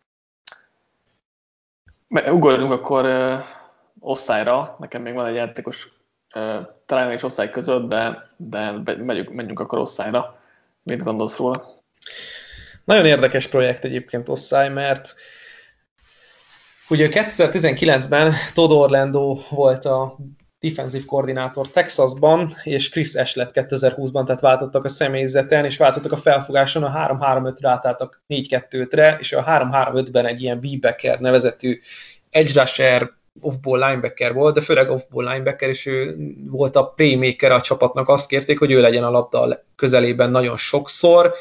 Ugorjunk akkor osztályra, nekem még van egy játékos uh, talán és osztály között, de, de megyünk, menjünk akkor osztályra. Mit gondolsz róla? Nagyon érdekes projekt egyébként osztály, mert ugye kétezer-tizenkilencben Todd Orlando volt a defensív koordinátor Texasban, és Chris Ash lett kétezer-húszban, tehát váltottak a személyzeten, és váltottak a felfogáson, a három három ötre átálltak négy kettőre, és a három három ötben egy ilyen B-backer nevezetű edge rusher, off-ball linebacker volt, de főleg off-ball linebacker, és ő volt a playmaker a csapatnak, azt kérték, hogy ő legyen a labda közelében nagyon sokszor,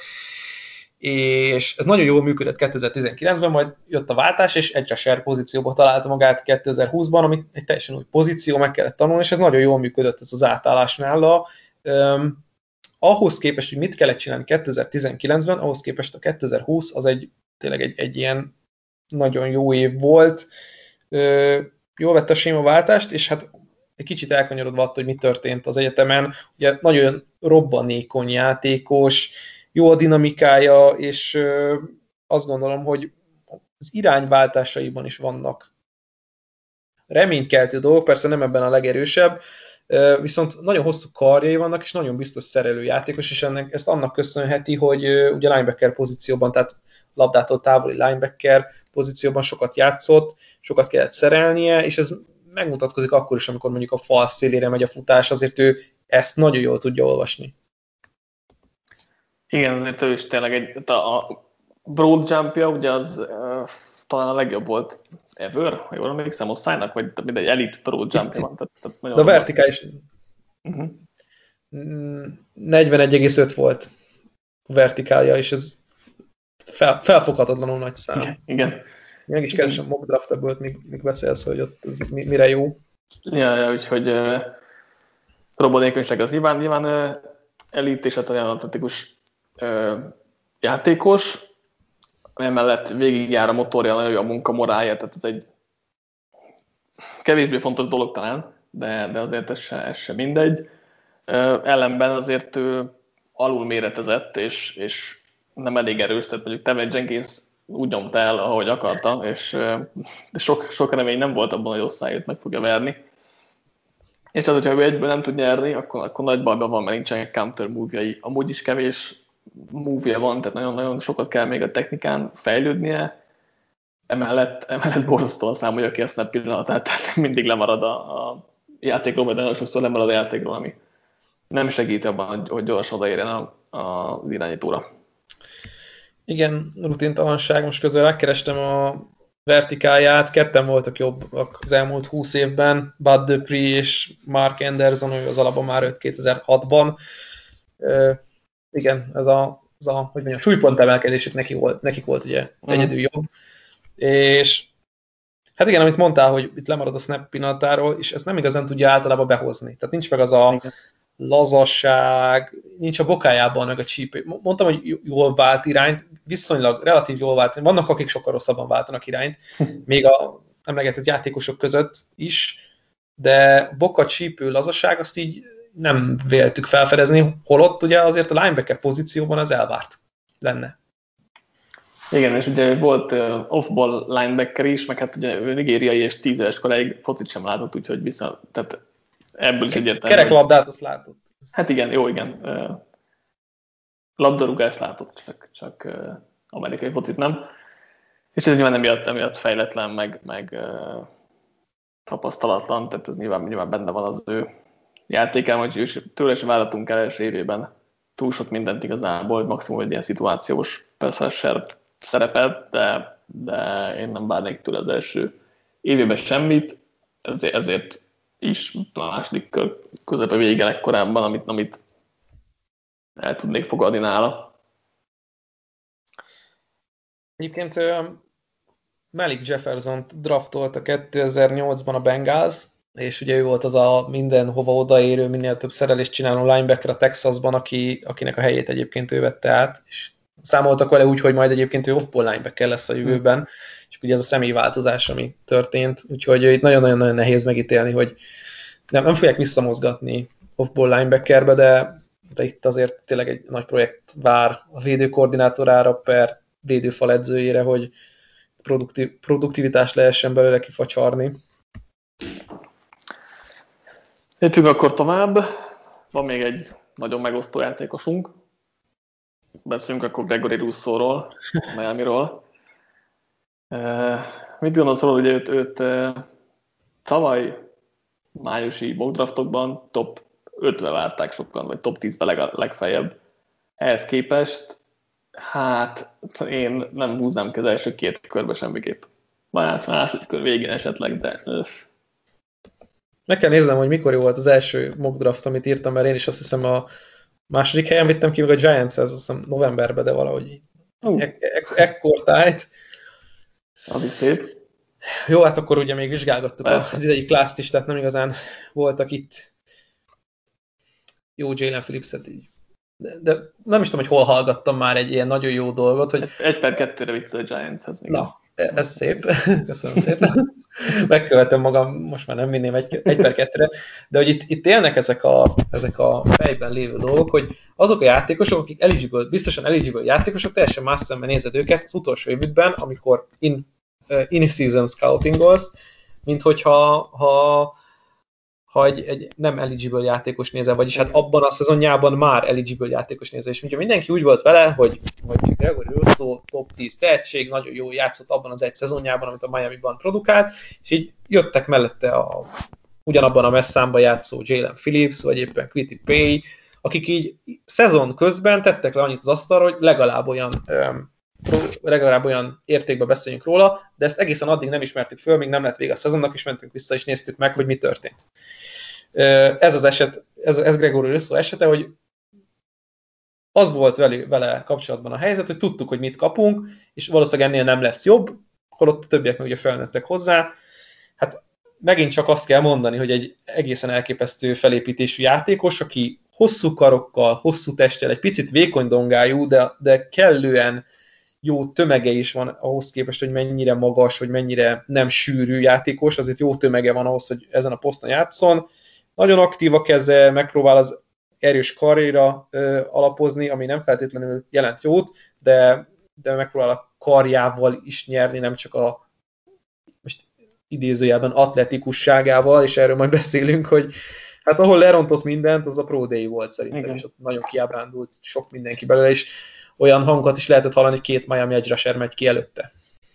és ez nagyon jól működött kétezer-tizenkilencben, majd jött a váltás, és edge rusher pozícióba találta magát kétezer-húszban, ami egy teljesen új pozíció, meg kellett tanulni, és ez nagyon jól működött ez az átállás nála. Um, ahhoz képest, hogy mit kellett csinálni kétezer-tizenkilencben, ahhoz képest a kétezer-húsz az egy, tényleg egy, egy ilyen nagyon jó év volt. Uh, jól vette a sémaváltást, és hát egy kicsit elkanyarodva attól, hogy mi történt az egyetemen. Ugye nagyon robbanékony játékos, jó a dinamikája, és uh, azt gondolom, hogy az irányváltásaiban is vannak reménykeltő dolgok, persze nem ebben a legerősebb, uh, viszont nagyon hosszú karjai vannak, és nagyon biztos szerelő játékos, és ennek, ezt annak köszönheti, hogy uh, ugye linebacker pozícióban, tehát labdától távoli linebacker pozícióban sokat játszott, sokat kellett szerelnie, és ez megmutatkozik akkor is, amikor mondjuk a fal szélére megy a futás, azért ő ezt nagyon jól tudja olvasni. Igen, azért ő is tényleg egy, a broad jumpja, ugye az uh, talán a legjobb volt ever, ha jól emlékszem, osztálynak, vagy mindegy elite broad jumpja van. Tehát, tehát de a vertikális uh-huh. negyvenegy egész öt volt a vertikálja, és ez fel, felfoghatatlanul nagy szám. Igen, igen. Meg is keresem mock draft ebből, míg, míg beszélsz, hogy ott ez mire jó. Ja, ja, úgyhogy uh, robónékonyság az nyilván, nyilván uh, elit és hát olyan atletikus uh, játékos, emellett végigjár a motorja, nagyon jó a munkamorája, tehát ez egy kevésbé fontos dolog talán, de, de azért ez se, ez se mindegy. Uh, ellenben azért ő alul méretezett, és, és nem elég erős, tehát mondjuk Tevin Jenkins úgy nyomta el, ahogy akarta, és de sok, sok remény nem volt abban, hogy osztályt meg fogja verni. És az, hogyha ő egyből nem tud nyerni, akkor, akkor nagy bajban van, mert nincsenek counter move-jai. Amúgy is kevés move-ja van, tehát nagyon-nagyon sokat kell még a technikán fejlődnie. Emellett, emellett borzasztóan számolja ki a snap pillanatát, tehát mindig lemarad a, a játékról, vagy nagyon sokszor lemarad a játékról, ami nem segít abban, hogy gyorsan odaérjen az irányítóra. Igen, rutintalanság, most közben megkerestem a vertikáját, ketten voltak jobbak az elmúlt húsz évben, Bud Dupree és Mark Anderson, ő az alapban már öt kétezer-hatban. Uh, igen, ez a, ez a hogy mondjam, súlypont emelkedésük neki volt, nekik volt ugye uh-huh. egyedül jobb. És hát igen, amit mondtál, hogy itt lemarad a snap pillanatáról, és ezt nem igazán tudja általában behozni. Tehát nincs meg az a igen. lazasság, nincs a bokájában meg a csípő. Mondtam, hogy jól vált irányt, viszonylag relatív jól vált. Vannak, akik sokkal rosszabban váltanak irányt, még a emlegetett játékosok között is, de boka, csípő, lazasság, azt így nem véltük felfedezni, holott ugye azért a linebacker pozícióban az elvárt lenne. Igen, és ugye volt uh, off-ball linebacker is, meg hát ugye ő nigériai és tíz éves koráig focit sem látott, úgyhogy vissza, tehát ebből is egyértelmű. Kereklabdát azt látott. Hát igen, jó, igen. Uh, labdarúgást látott, csak, csak uh, amerikai focit nem. És ez nyilván emiatt, emiatt fejletlen, meg, meg uh, tapasztalatlan, tehát ez nyilván, nyilván benne van az ő játékán, hogy tőle sem vállatunk el első évében túl sok mindent igazából, hogy maximum egy ilyen szituációs persze szerepelt, de, de én nem várnék tőle az első évében semmit, ezért, ezért is a második kör közepe vége legkorábban, amit, amit el tudnék fogadni nála. Egyébként Malik Jeffersont draftolta kétezer-nyolcban a Bengals, és ugye ő volt az a mindenhova odaérő, minél több szerelést csináló linebacker a Texasban, aki, akinek a helyét egyébként ő vette át, és számoltak vele úgy, hogy majd egyébként ő off-ball linebacker lesz a jövőben, csak ugye ez a személyváltozás, ami történt, úgyhogy itt nagyon-nagyon nehéz megítélni, hogy nem, nem fogják visszamozgatni off-ball linebackerbe, de, de itt azért tényleg egy nagy projekt vár a védőkoordinátorára per védőfal edzőjére, hogy produktív, produktivitást lehessen belőle kifacsarni. Lépjünk akkor tovább. Van még egy nagyon megosztó játékosunk. Beszélünk akkor Gregory Rousseau-ról, Miamiról. Uh, mit gondolsz róla, hogy őt, őt uh, tavaly májusi mock draftokban top ötve várták sokan, vagy top tízbe leg, legfeljebb. Ehhez képest, hát én nem húznám ki az első két körbe semmiképp. Vagy hát második kör végén esetleg, de... Meg kell néznem, hogy mikor volt az első mock draft, amit írtam, mert én is azt hiszem a második helyen vittem ki, meg a Giants-hez, azt hiszem novemberben, de valahogy uh. ek- ek- ekkor tájt. Az is szép. Jó, hát akkor ugye még vizsgálgattuk Persze. az idei klászt is, tehát nem igazán voltak itt jó Jalen Phillips-et így. De, de nem is tudom, hogy hol hallgattam már egy ilyen nagyon jó dolgot, hogy... Egy per kettőre vitt a Giants-hez. Na, ez szép. Köszönöm szépen. Megkövetem magam, most már nem vinném egy, egy per kettőre, de hogy itt, itt élnek ezek a, ezek a fejben lévő dolgok, hogy azok a játékosok, akik eligible, biztosan eligible játékosok, teljesen más szemben nézed őket az utolsó évükben, amikor in, uh, in-season scoutingolsz, mint hogyha ha, ha egy, egy nem eligible játékos nézel, vagyis hát abban a szezonjában már eligible játékos nézel, és ugye mindenki úgy volt vele, hogy, hogy Gregory Rousseau top tíz tehetség, nagyon jó játszott abban az egy szezonjában, amit a Miami-ban produkált, és így jöttek mellette a, ugyanabban a messzámban játszó Jalen Phillips, vagy éppen Kwity Paye, akik így szezon közben tettek le annyit az asztalra, hogy legalább olyan, um, legalább olyan értékben beszéljünk róla, de ezt egészen addig nem ismertük föl, míg nem lett vége a szezonnak, és mentünk vissza, és néztük meg, hogy mi történt. Ez az eset, ez, ez Gregory Rousseau esete, hogy az volt vele, vele kapcsolatban a helyzet, hogy tudtuk, hogy mit kapunk, és valószínűleg ennél nem lesz jobb, holott a többiek meg ugye felnőttek hozzá. Hát megint csak azt kell mondani, hogy egy egészen elképesztő felépítésű játékos, aki hosszú karokkal, hosszú testtel, egy picit vékony dongájú, de, de kellően jó tömege is van ahhoz képest, hogy mennyire magas, hogy mennyire nem sűrű játékos, azért jó tömege van ahhoz, hogy ezen a poszton játszon. Nagyon aktív a keze, megpróbál az erős karjára ö, alapozni, ami nem feltétlenül jelent jót, de, de megpróbál a karjával is nyerni, nem csak a most idézőjelben atletikusságával, és erről majd beszélünk, hogy hát ahol lerontott mindent, az a Pro Day volt szerintem, igen. És ott nagyon kiábrándult sok mindenki belőle, és olyan hangokat is lehetett hallani, hogy két Miami edge rusher megy ki előtte.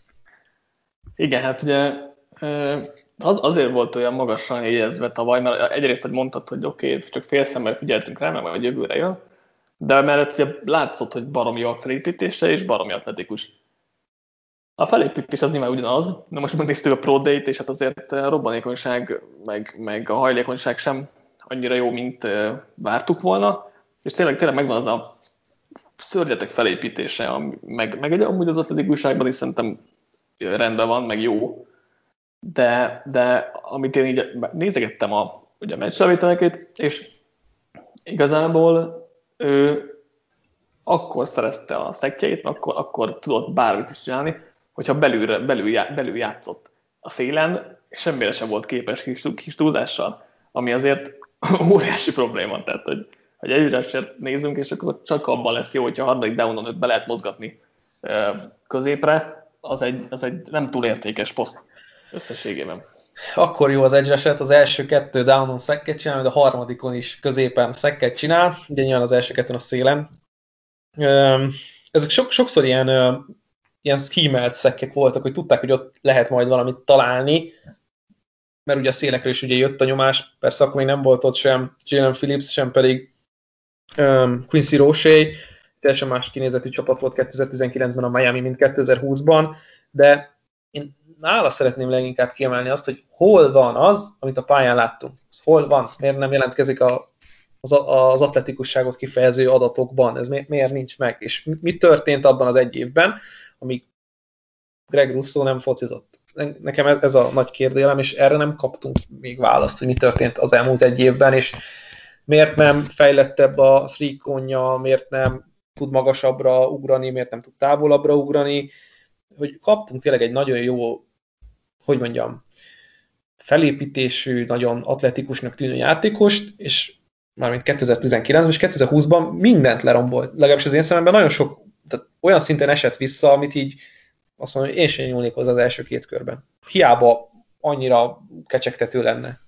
Igen, hát ugye az, azért volt olyan magasan jegyezve tavaly, mert egyrészt, hogy mondtad, hogy oké, okay, csak fél szemmel figyeltünk rá, mert majd jövőre jön, de mellett ugye látszott, hogy baromi a felépítése, és baromi atletikus. A felépítés az nyilván ugyanaz, de most megnéztük a Pro Day-t, és hát azért a robbanékonyság, meg, meg a hajlékonyság sem annyira jó, mint vártuk volna, és tényleg, tényleg megvan az a szörnyetek felépítése, meg, meg egy, amúgy az atletikusságban is szerintem rendben van, meg jó, de, de amit én így nézegettem a, ugye a meccsfelvételeket, és igazából ő akkor szerezte a szekkjeit, akkor, akkor tudott bármit is csinálni, hogyha belül, belül, belül játszott a szélen, semmire sem volt képes kis, kis túlzással, ami azért óriási probléma, tehát hogy, hogy egyre nézünk, és akkor csak abban lesz jó, hogyha a harmadik downon őt be lehet mozgatni középre, az egy, az egy nem túl értékes poszt összességében. Akkor jó az edge rush, az első kettő downon szekket csinál, de a harmadikon is középen szekket csinál, ugye nyilván az első kettőn a szélen. Ezek sok, sokszor ilyen, ilyen schemelt szekkek voltak, hogy tudták, hogy ott lehet majd valamit találni, mert ugye a szélekről is ugye jött a nyomás, persze akkor még nem volt ott sem Jalen Phillips, sem pedig um, Quincy Roche, teljesen más kinézetű csapat volt kétezer-tizenkilencben a Miami, mint kétezer-húszban, de én nála szeretném leginkább kiemelni azt, hogy hol van az, amit a pályán láttunk. Ez hol van? Miért nem jelentkezik a, az, az atletikusságot kifejező adatokban? Ez miért, miért nincs meg? És mi történt abban az egy évben, amíg Greg Russo nem focizott? Nekem ez a nagy kérdőjelem, és erre nem kaptunk még választ, hogy mi történt az elmúlt egy évben, és miért nem fejlettebb a three-conja, miért nem tud magasabbra ugrani, miért nem tud távolabbra ugrani, hogy kaptunk tényleg egy nagyon jó, hogy mondjam, felépítésű, nagyon atletikusnak tűnő játékost, és mármint kétezer-tizenkilencben és kétezer-húszban mindent lerombolt. Legalábbis az én szememben nagyon sok, tehát olyan szinten esett vissza, amit így azt mondom, hogy én sem nyúlnék hozzá az első két körben. Hiába annyira kecsegtető lenne.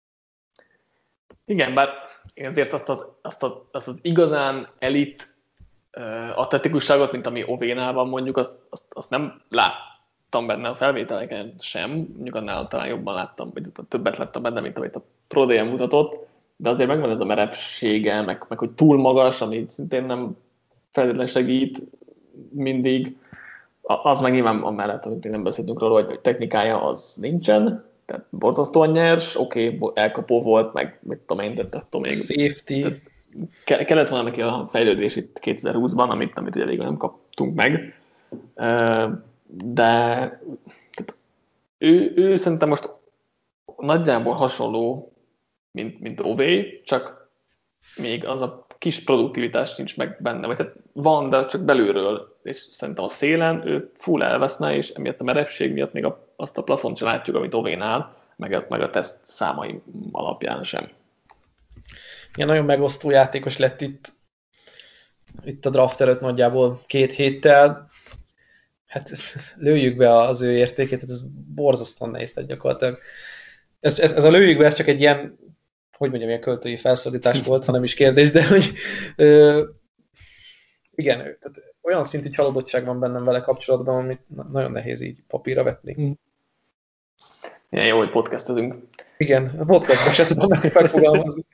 Igen, bár én azért azt az, azt az, azt az igazán elit uh, atletikusságot, mint ami Ovénál van mondjuk, azt, azt, azt nem láttam benne a felvételeken sem, mondjuk annál talán jobban láttam, vagy többet láttam benne, mint amit a Pro Day-en mutatott, de azért megvan ez a merevsége, meg, meg hogy túl magas, ami szintén nem feltétlenül segít mindig. Az meg nyilván amellett, hogy nem beszéltünk róla, hogy technikája az nincsen, tehát borzasztóan nyers, oké, okay, elkapó volt, meg mit tudom én, de attól még... Safety. Ke- kellett volna neki a fejlődés itt kétezer-húszban, amit, amit ugye végül nem kaptunk meg, de tehát ő, ő szerintem most nagyjából hasonló, mint, mint o vé, csak még az a kis produktivitás nincs meg benne, vagy hát van, de csak belülről, és szerintem a szélen ő full elveszne, és emiatt a merevség miatt még a, azt a plafont sem látjuk, amit Ovénál, meg a, meg a teszt számai alapján sem. Igen, nagyon megosztó játékos lett itt, itt a draft előtt nagyjából két héttel. Hát lőjük be az ő értékét, ez borzasztóan nehéz lett gyakorlatilag. Ez, ez, ez a lőjük be, ez csak egy ilyen, hogy mondjam, ilyen költői felszólítás volt, ha nem is kérdés, de hogy ö, igen, tehát olyan szintű csalódottság van bennem vele kapcsolatban, amit nagyon nehéz így papírra vetni. Ilyen jó, hogy podcastezünk. Igen, a podcastban se tudom megfogalmazni.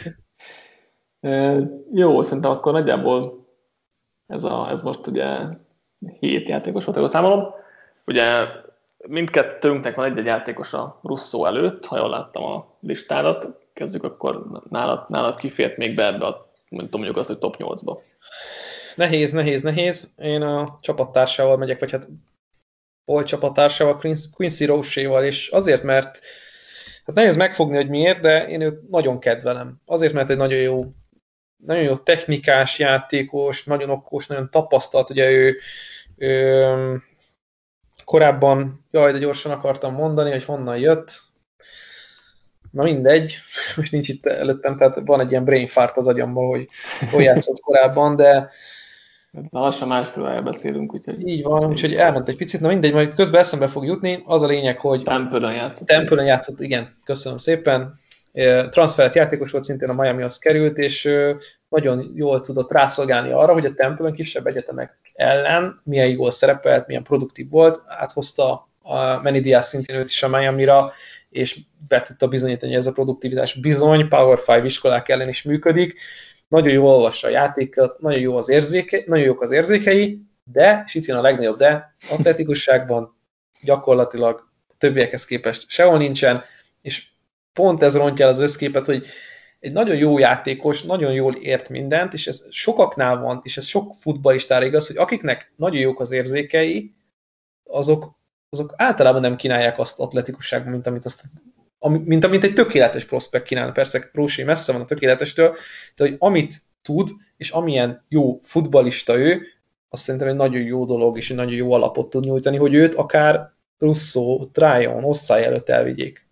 Jó, szerintem akkor nagyjából ez, a, ez most ugye hét játékos volt, számolom. Ugye mindkettőnknek van egy-egy játékos a Russo előtt, ha jól láttam a listádat. Kezdjük, akkor nálad, nálad kifért még be ebbe a, mondjuk azt, hogy top nyolcba. Nehéz, nehéz, nehéz. Én a csapattársával megyek, vagy hát volt csapattársával, Quincy Roche-val, és azért, mert hát nehéz megfogni, hogy miért, de én őt nagyon kedvelem. Azért, mert egy nagyon jó, nagyon jó technikás játékos, nagyon okos, nagyon tapasztalt, ugye ő, ő korábban, jaj, de gyorsan akartam mondani, hogy honnan jött. Na mindegy, most nincs itt előttem, tehát van egy ilyen brain fart az agyamban, hogy hol játszott korábban, de Na, lassan másról elbeszélünk, úgyhogy... Így van, úgyhogy elment egy picit, na mindegy, majd közben eszembe fog jutni, az a lényeg, hogy... Temple-ön játszott. Temple-ön játszott, igen, köszönöm szépen. Transfert játékos volt, szintén a Miamihoz került, és nagyon jól tudott rászolgálni arra, hogy a Temple-ön kisebb egyetemek ellen milyen jól szerepelt, milyen produktív volt, áthozta a Manny Diaz szintén őt is a Miamira, és be tudta bizonyítani, hogy ez a produktivitás bizony Power öt iskolák ellen is működik. Nagyon jól olvassa a játékot, nagyon, jó az érzéke, nagyon jók az érzékei, de, és itt jön a legnagyobb de, atletikusságban gyakorlatilag a többiekhez képest sehol nincsen, és pont ez rontja el az összképet, hogy egy nagyon jó játékos, nagyon jól ért mindent, és ez sokaknál van, és ez sok futballistára igaz, hogy akiknek nagyon jók az érzékei, azok, azok általában nem kínálják azt atletikusságban, mint amit azt mint amint egy tökéletes prospekt kínálna. Persze Roche messze van a tökéletestől, de hogy amit tud, és amilyen jó futballista ő, azt szerintem egy nagyon jó dolog, és egy nagyon jó alapot tud nyújtani, hogy őt akár Russo, Tryon, Osszai előtt elvigyék.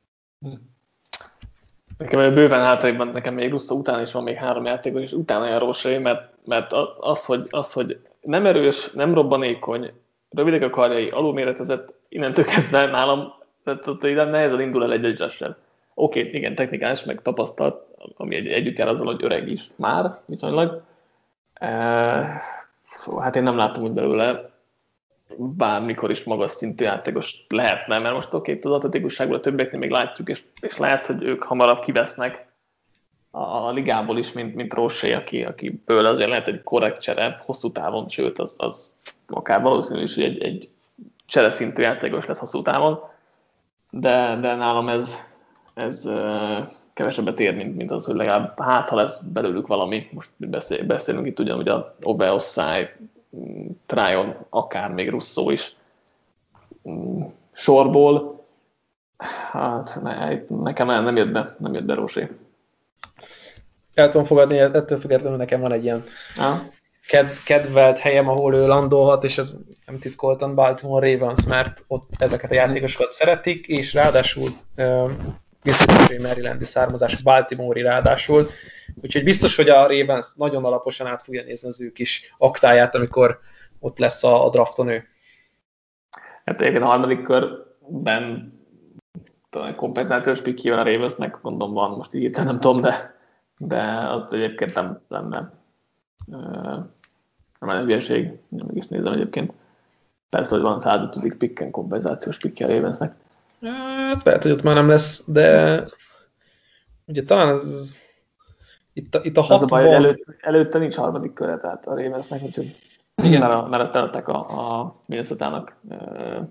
Nekem bőven hátrébb nekem még Russo után is van még három játékos, és utána jár Roche, mert, mert az, hogy, az, hogy nem erős, nem robbanékony, rövidek a karjai, alulméretezett, innentől kezdve nálam tehát ott nehezen indul el egy adjuster. Oké, okay, igen, technikás, meg tapasztalt, ami egy, együtt jár azzal, hogy öreg is már viszonylag. E, szóval hát én nem látom úgy belőle, bármikor is magas szintű játékos lehetne, mert most oké, okay, az atletikusságból a többieknél még látjuk, és, és lehet, hogy ők hamarabb kivesznek a, a ligából is, mint, mint Roche, aki, akiből azért lehet egy korrekt csere hosszú távon, sőt, az, az akár valószínű is, hogy egy, egy csereszintű játékos lesz hosszú távon. De, de nálam ez, ez uh, kevesebbet ér, mint, mint az, hogy legalább hát, ha lesz belőlük valami. Most beszél, beszélünk itt ugyanúgy a Ove Osszai, Tryon, akár még Russo is um, sorból. Hát ne, nekem nem jött be, nem jött be Roche. El tudom fogadni, ettől függetlenül nekem van egy ilyen ah. ked, kedvelt helyem, ahol ő landolhat, és ez nem titkoltan Baltimore Ravens, mert ott ezeket a játékosokat szeretik, és ráadásul uh, Mississippi Marylandi származású Baltimore-i ráadásul, úgyhogy biztos, hogy a Ravens nagyon alaposan át fogja nézni az ő kis aktáját, amikor ott lesz a, a drafton ő. Hát egyébként a harmadik körben talán kompenzációs pick jön a Ravensnek, mondom van, most így nem tudom, de, de az egyébként nem lenne nem lenne hülyeség, nem meg is nézem egyébként. Persze, hogy van százötödik picken kompenzációs pickje a Ravensnek. Hát lehet, hogy ott már nem lesz, de ugye talán ez itt a, itt a hatvan... Az a baj, előtt, előtte nincs harmadik köre, tehát a Ravensnek, úgyhogy igen, mert, mert ezt eladták a, a Minnesota-nak uh,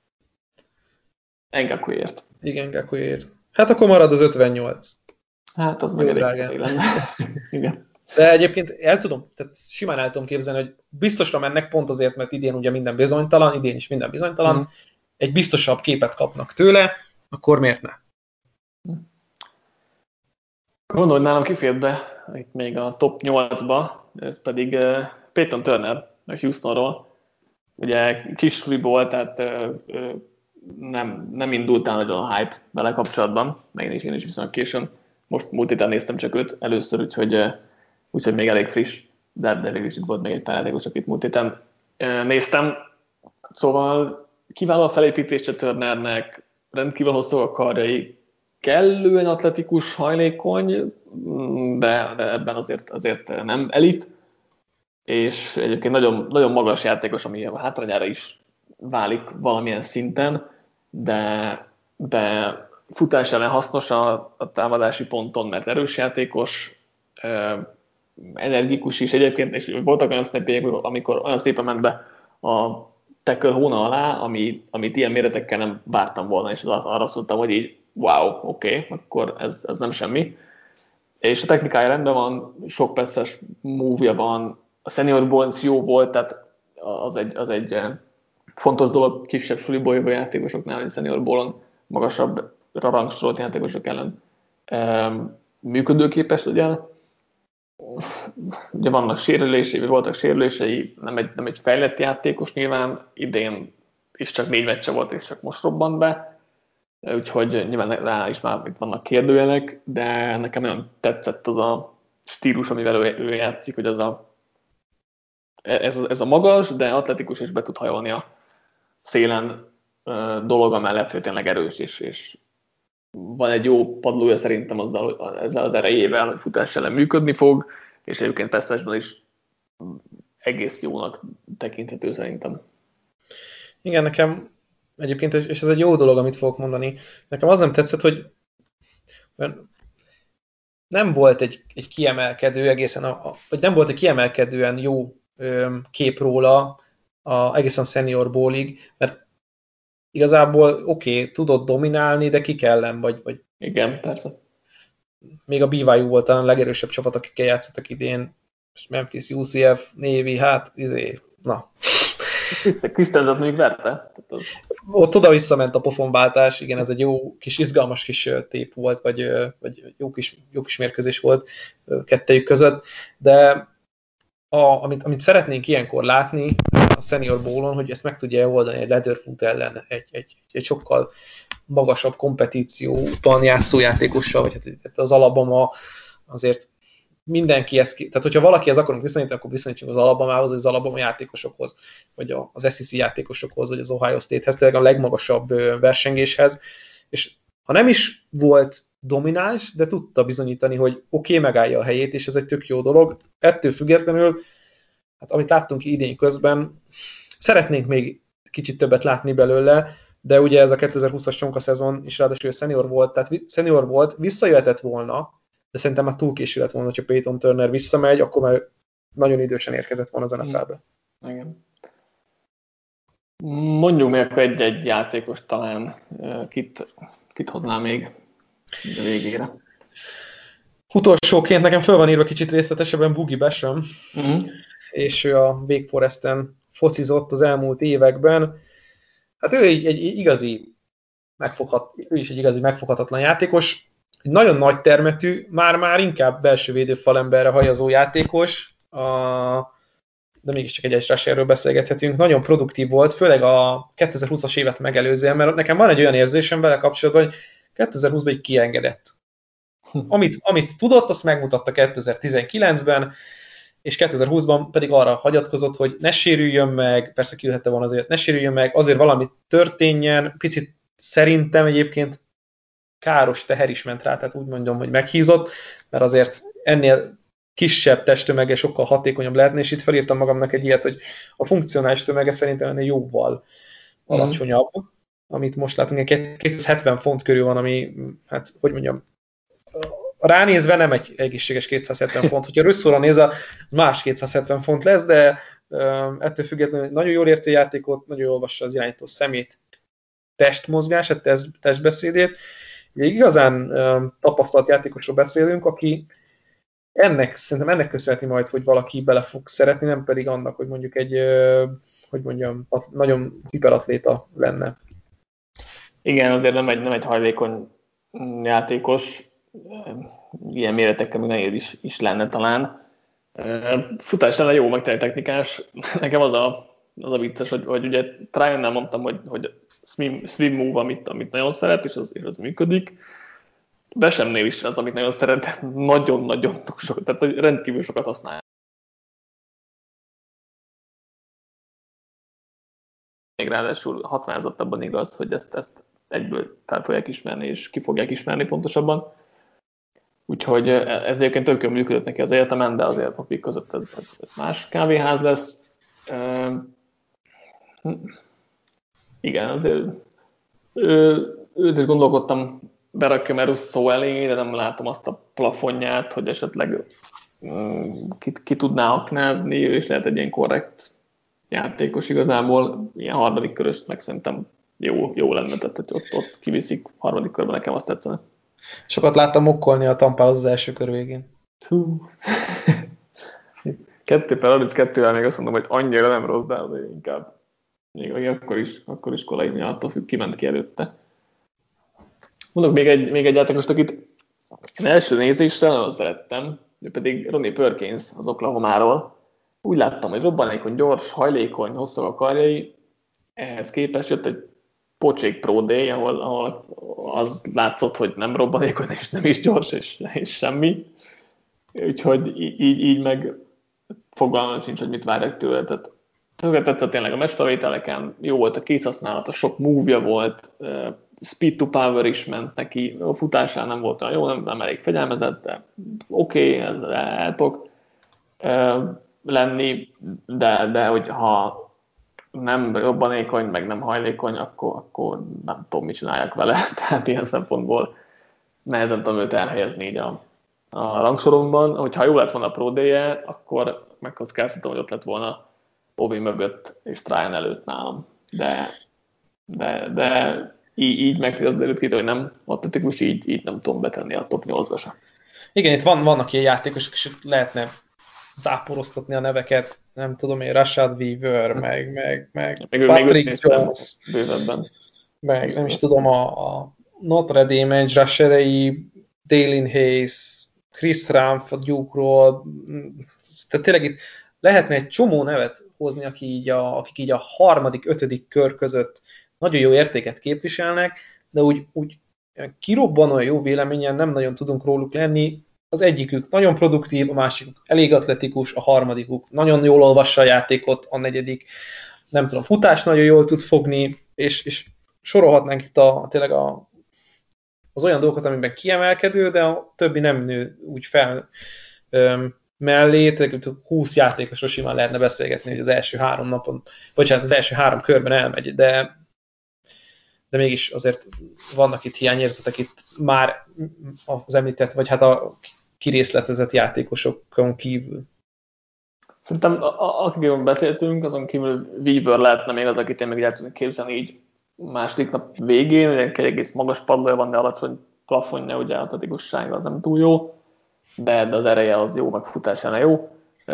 Ngakouyért. Igen, Ngakouyért. Hát akkor marad az ötvennyolc. Hát az meg elég lenne. Igen. De egyébként el tudom, tehát simán el tudom képzelni, hogy biztosra mennek pont azért, mert idén ugye minden bizonytalan, idén is minden bizonytalan, mm. egy biztosabb képet kapnak tőle, akkor miért ne? Mondom, hogy nálam kifért be itt még a top nyolcba, ez pedig uh, Peyton Turner a Houstonról. Ugye kis suliból, tehát uh, uh, nem, nem indult el nagyon a hype vele kapcsolatban, meg én is, én is viszonylag későn. Most múlt héten néztem csak őt először, úgyhogy, uh, úgyhogy még elég friss, de, de végül is itt volt még egy pár játékos, akit múlt héten uh, néztem. Szóval kiváló a felépítése Turnernek, rendkívül hosszú a karjai, kellően atletikus, hajlékony, de, de ebben azért, azért nem elit, és egyébként nagyon, nagyon magas játékos, ami a hátrányára is válik valamilyen szinten, de, de futás ellen hasznos a, a támadási ponton, mert erős játékos, energikus is egyébként, és voltak olyan snappjegyek, amikor olyan szépen ment be a tackle hóna alá, ami, amit ilyen méretekkel nem vártam volna, és arra szóltam, hogy így wow, oké, okay, akkor ez, ez nem semmi. És a technikája rendben van, sok passzes move-ja van, a senior bonus jó volt, tehát az egy, az egy fontos dolog kisebb suliból jövő játékosoknál, hogy senior ballon magasabbra rangsorolt játékosok ellen működőképes legyen. Ugye vannak sérülései, vagy voltak sérülései, nem egy, nem egy fejlett játékos nyilván, idén is csak négy meccse volt, és csak most robbant be, úgyhogy nyilván rá is már itt vannak kérdőjelek, de nekem nagyon tetszett az a stílus, amivel ő, ő játszik, hogy az a, ez, a, ez a magas, de atletikus, és be tud hajolni a szélen dolog amellett, hogy tényleg erős, és, és van egy jó padlója szerintem azzal, ezzel az erejével, hogy futás ellen működni fog, és egyébként passzásban is egész jónak tekinthető szerintem. Igen, nekem egyébként, és ez egy jó dolog, amit fogok mondani, nekem az nem tetszett, hogy nem volt egy, egy kiemelkedő egészen, a, vagy nem volt egy kiemelkedően jó ö, kép róla a, egészen senior bowlig, mert igazából oké, okay, tudod dominálni, de kik ellen, vagy, vagy... Igen, persze. Még a bé vé u volt talán a legerősebb csapat, akikkel játszottak idén, és Memphis, u cé ef, Navy, hát, izé, na. Krisztenzet még verte? Az... Ott oda-vissza ment a pofonváltás, igen, ez egy jó kis, izgalmas kis tép volt, vagy, vagy jó, kis, jó kis mérkőzés volt kettejük között, de a, amit, amit szeretnénk ilyenkor látni a senior bowlon, hogy ezt meg tudja oldani egy Leatherfoot ellen, egy, egy, egy sokkal magasabb kompetícióban játszó játékossal, vagy hát az Alabama azért mindenki ezt, tehát hogyha valaki ezt akarunk viszonyítani, akkor viszonyítsunk az Alabamához, vagy az Alabama játékosokhoz, vagy az es e cé játékosokhoz, vagy az Ohio State-hez, tehát a legmagasabb versengéshez, és ha nem is volt domináns, de tudta bizonyítani, hogy oké, okay, megállja a helyét, és ez egy tök jó dolog. Ettől függetlenül, hát amit láttunk idén közben, szeretnénk még kicsit többet látni belőle, de ugye ez a kétezer-húszas csonka szezon is ráadásul senior volt, tehát senior volt, visszajöhetett volna, de szerintem már túl késő lett volna, hogyha Peyton Turner visszamegy, akkor már nagyon idősen érkezett volna az en ef el-be. Igen. Mondjuk még akkor egy-egy játékos talán, kit, kit hozná még a végére. Utolsóként nekem föl van írva kicsit részletesebben Boogie Basham, uh-huh. és ő a Wake Foresten focizott az elmúlt években. Hát ő egy, egy igazi megfoghat, ő is egy igazi megfoghatatlan játékos, egy nagyon nagy termetű, már-már inkább belső védőfalemberre hajazó játékos, a, de mégiscsak egy egyes rusherről beszélgethetünk, nagyon produktív volt, főleg a kétezer-húszas évet megelőzően, mert nekem van egy olyan érzésem vele kapcsolatban, hogy kétezer-húszban így kiengedett. Amit, amit tudott, azt megmutatta kétezer-tizenkilencben, és kétezer-húszban pedig arra hagyatkozott, hogy ne sérüljön meg, persze kiülhette volna azért, ne sérüljön meg, azért valami történjen, picit szerintem egyébként káros teher is ment rá, tehát úgy mondjam, hogy meghízott, mert azért ennél kisebb testtömege sokkal hatékonyabb lehetne, és itt felírtam magamnak egy ilyet, hogy a funkcionális tömege szerintem ennél jóval alacsonyabb, mm. amit most látunk, kétszázhetven font körül van, ami, hát, hogy mondjam, ránézve nem egy egészséges kétszázhetven font, hogyha rösszóra nézel, az más kétszázhetven font lesz, de ettől függetlenül nagyon jól érti a játékot, nagyon jól olvassa az irányító szemét, testmozgását, test, testbeszédét. Egy igazán tapasztalt játékosról beszélünk, aki ennek, szerintem ennek köszönheti majd, hogy valaki bele fog szeretni, nem pedig annak, hogy mondjuk egy, hogy mondjam, nagyon hiperatléta lenne. Igen, azért nem egy, nem egy hajlékony játékos, ilyen méretekkel még nehéz is, is lenne talán. Futás ellen jó, meg technikás. Nekem az a, az a vicces, hogy, hogy ugye Tryon-nál mondtam, hogy, hogy swim, swim move, amit, amit nagyon szeret, és az, és az működik. Bashamnél is az, amit nagyon szeret, de nagyon-nagyon sok, tehát rendkívül sokat használja. Még ráadásul hatványozottabban igaz, hogy ezt, ezt egyből fel fogják ismerni, és ki fogják ismerni pontosabban. Úgyhogy ez egyébként tök jól működött neki az egyetemen, de azért papír között ez, ez, ez más kávéház lesz. Uh, igen, azért ő, őt is gondolkodtam, berakjam Russo elé, de nem látom azt a plafonját, hogy esetleg um, ki, ki tudná aknázni, ő is lehet egy ilyen korrekt játékos igazából, ilyen harmadik körösnek szerintem jó, jó lenne, tehát hogy ott, ott kiviszik harmadik körben, nekem azt tetszene. Sokat láttam okkolni a Tampához az első kör végén. Hú. kettő per harminckettővel még azt mondom, hogy annyira nem rossz, de inkább Még, még akkor is, akkor is Kolai miatt attól függ, kiment ki előtte. Mondok még egy, még egy játékost, akit én első nézésre nagyon szerettem, ő pedig Ronnie Perkins az Oklahomáról. Úgy láttam, hogy robbanékony, gyors, hajlékony, hosszú a karjai, ehhez képest jött egy pocsék Pro Day, ahol, ahol az látszott, hogy nem robbanékony, és nem is gyors, és, és semmi. Úgyhogy így, így meg fogalmam sincs, hogy mit várjak tőle. Tehát tökre tetszett tényleg a meccsfelvételeken, jó volt a készhasználata, sok move-ja volt, speed to power is ment neki, a futásán nem volt olyan jó, nem, nem elég fegyelmezett, de oké, okay, ezzel el tudok lenni, de, de hogyha nem robbanékony, meg nem hajlékony, akkor, akkor nem tudom, mit csináljak vele. Tehát ilyen szempontból nehezen tudom őt elhelyezni így a, a rangsoromban. Hogyha jó lett volna a Pro Day-je, akkor megkockáztatom, hogy ott lett volna Obi mögött és Tryon előtt nálam. De, de, de így, így meg az előtt két, hogy nem atletikus, így, így nem tudom betenni a top nyolcba sem. Igen, itt van, vannak ilyen játékosok, és lehetne száporoztatni a neveket, nem tudom én, Rashad Weaver, meg, meg, meg, meg Patrick Jones, bővebben. meg nem is tudom, a, a Notre Dame edge rusherei, Dalen Hayes, Chris Rumph a Duke-ról, tehát tényleg itt lehetne egy csomó nevet hozni, aki így a, akik így a harmadik, ötödik kör között nagyon jó értéket képviselnek, de úgy, úgy kirobbanó jó véleményen nem nagyon tudunk róluk lenni. Az egyikük nagyon produktív, a másikuk elég atletikus, a harmadikuk nagyon jól olvassa a játékot, a negyedik nem tudom, futás nagyon jól tud fogni, és, és sorolhatnánk itt a, tényleg a, az olyan dolgokat, amiben kiemelkedő, de a többi nem nő úgy fel öm, mellé, tehát húsz játékosról simán lehetne beszélgetni, hogy az első három napon, bocsánat, az első három körben elmegy, de de mégis azért vannak itt hiányérzetek itt már az említett, vagy hát a kirészletezett játékosokon kívül. Szerintem akikről beszéltünk, azon kívül Weaver lehetne még az, akit én meg el tudnék képzelni így második nap végén, ugye egy egész magas padlója van, de alacsony plafonja, ugye a atletikussága az nem túl jó, de, de az ereje az jó, meg futására jó.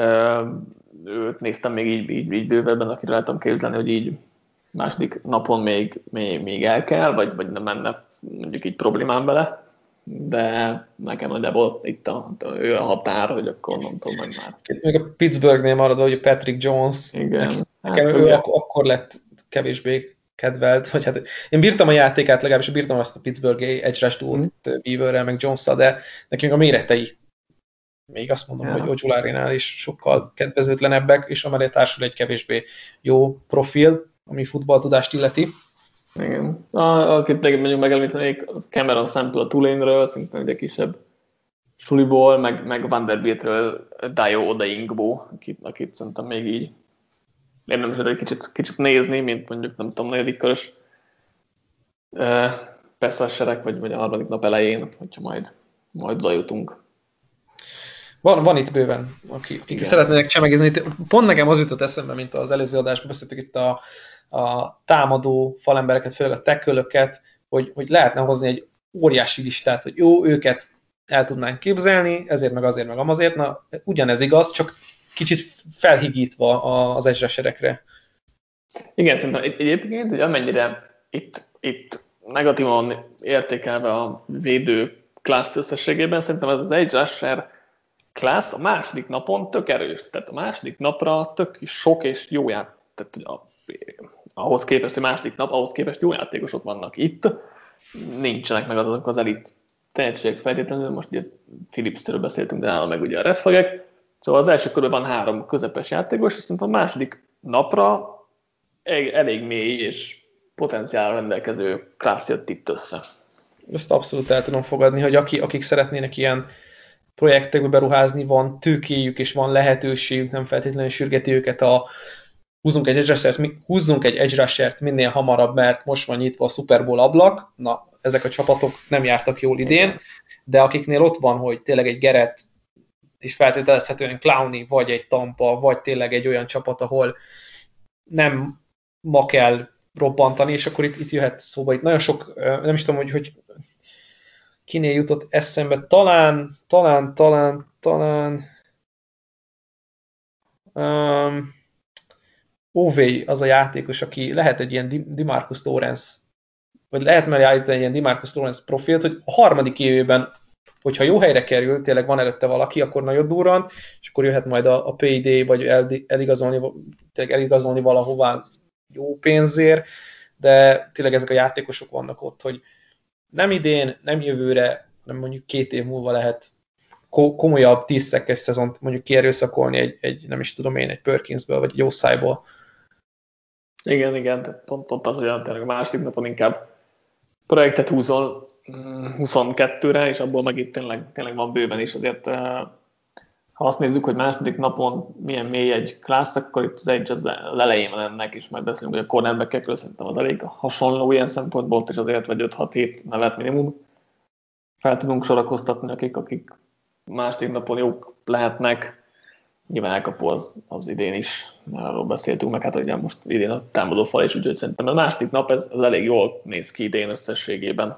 Őt néztem még így, így, így bővebben, akire lehetem képzelni, hogy így második napon még, még, még el kell, vagy, vagy nem menne mondjuk így problémám vele, de nekem nagyjából itt a, a, ő a határ, hogy akkor nem tudom meg már. Még a Pittsburghnél maradva, hogy Patrick Jones, igen. Nekem hát, ő ak- akkor lett kevésbé kedvelt, vagy hát én bírtam a játékát, legalábbis bírtam azt a Pittsburgh edge rush duót mm. Weaverrel, meg Jones-szal, de nekem a méretei még azt mondom, ja. hogy Ojulari-nál is sokkal kedvezőtlenebbek, és amellé társul egy kevésbé jó profil, ami futballtudást illeti. Igen. A, akit meg, mondjuk megemlítenék, Cameron Sample a Tulane-ről, szintén egy kisebb suliból, meg, meg Vanderbiltről Dayo Odeyingbo, akit, akit szerintem még így érdemes egy kicsit, kicsit nézni, mint mondjuk nem tudom, negyedik körös uh, pass-rusherek, vagy, vagy a harmadik nap elején, hogyha majd, majd oda jutunk. Van, van itt bőven, akik, akik szeretnének csemegezni. Pont nekem az jutott eszembe, mint az előző adásban beszéltük itt a, a támadó falembereket, főleg a tackle-öket, hogy, hogy lehetne hozni egy óriási listát, hogy jó, őket el tudnánk képzelni, ezért meg azért meg amazért. Na, ugyanez igaz, csak kicsit felhigítva az edge rusherekre. Igen, szerintem egyébként, hogy amennyire itt, itt negatívan értékelve a védő class összességében, szerintem ez az edge rusher class a második napon tök erős. Tehát a második napra tök sok és jó játék. Tehát a, ahhoz képest, hogy második nap, ahhoz képest jó játékosok vannak itt. Nincsenek meg azok az elit tehetségek feltétlenül. Most ugye Phillips-ről beszéltünk, de nála meg ugye a redfagek. Szóval az első körben van három közepes játékos, és szerintem a második napra elég mély és potenciál rendelkező class jött itt össze. Ezt abszolút el tudom fogadni, hogy aki, akik szeretnének ilyen projektekbe beruházni, van tőkéjük és van lehetőségük, nem feltétlenül sürgeti őket a húzzunk egy edge rushert, húzzunk egy edge rushert minél hamarabb, mert most van nyitva a Super Bowl ablak. Na, ezek a csapatok nem jártak jól idén, de akiknél ott van, hogy tényleg egy Garrett és feltételezhetően Clowney, vagy egy Tampa, vagy tényleg egy olyan csapat, ahol nem ma kell robbantani, és akkor itt, itt jöhet szóba. Itt nagyon sok, nem is tudom, hogy, hogy kinél jutott eszembe, talán, talán, talán, talán um, ó vé az a játékos, aki lehet egy ilyen DeMarcus Lawrence, vagy lehet mellé állítani egy ilyen DeMarcus Lawrence profilt, hogy a harmadik évében, hogyha jó helyre kerül, tényleg van előtte valaki, akkor nagyon durrant, és akkor jöhet majd a, a pé dé, vagy eligazolni, tényleg eligazolni valahová jó pénzért, de tényleg ezek a játékosok vannak ott, hogy nem idén, nem jövőre, hanem mondjuk két év múlva lehet komolyabb tíz-szekkes szezont mondjuk kierőszakolni egy, egy, nem is tudom én, egy Perkinsből, vagy egy Oszájból. Igen, igen, pont, pont az, hogy a másik napon inkább projektet húzol huszonkettőre, és abból meg itt tényleg, tényleg van bőven is. Azért, ha azt nézzük, hogy második napon milyen mély egy klassz, akkor itt az egy az elején van ennek, és majd beszélünk, hogy a cornerback-ekről szerintem az elég hasonló ilyen szempontból, és azért vagy öt-hat-hét nevet minimum fel tudunk sorakoztatni, akik, akik második napon jók lehetnek. Nyilván elkapó az, az idén is, mert arról beszéltünk, meg hát ugye most idén a támadó fal is, úgyhogy szerintem a második nap ez, ez elég jól néz ki idén összességében.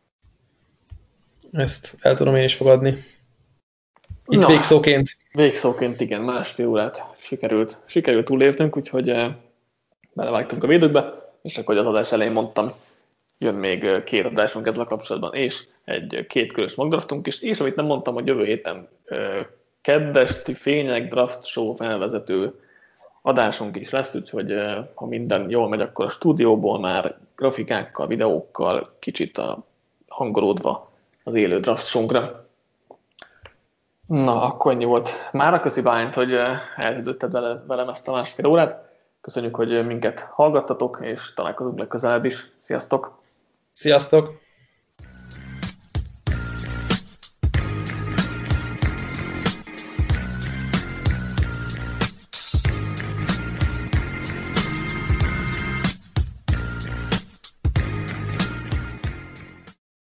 Ezt el tudom én is fogadni. Itt Na, végszóként. Végszóként igen, másfél órát sikerült, sikerült túléltünk, úgyhogy eh, belevágtunk a védőkbe, és akkor az adás elején mondtam, jön még két adásunk ezzel kapcsolatban, és egy kétkörös magdraftunk is, és amit nem mondtam, hogy jövő héten eh, keddesti fények draft show felvezető adásunk is lesz, úgyhogy eh, ha minden jól megy, akkor a stúdióból már grafikákkal, videókkal kicsit a hangolódva az élő draft shownkra. Na, akkor ennyi volt. Mára köszi Bányt, hogy eltudtad velem ezt a másfél órát. Köszönjük, hogy minket hallgattatok, és találkozunk legközelebb is. Sziasztok! Sziasztok!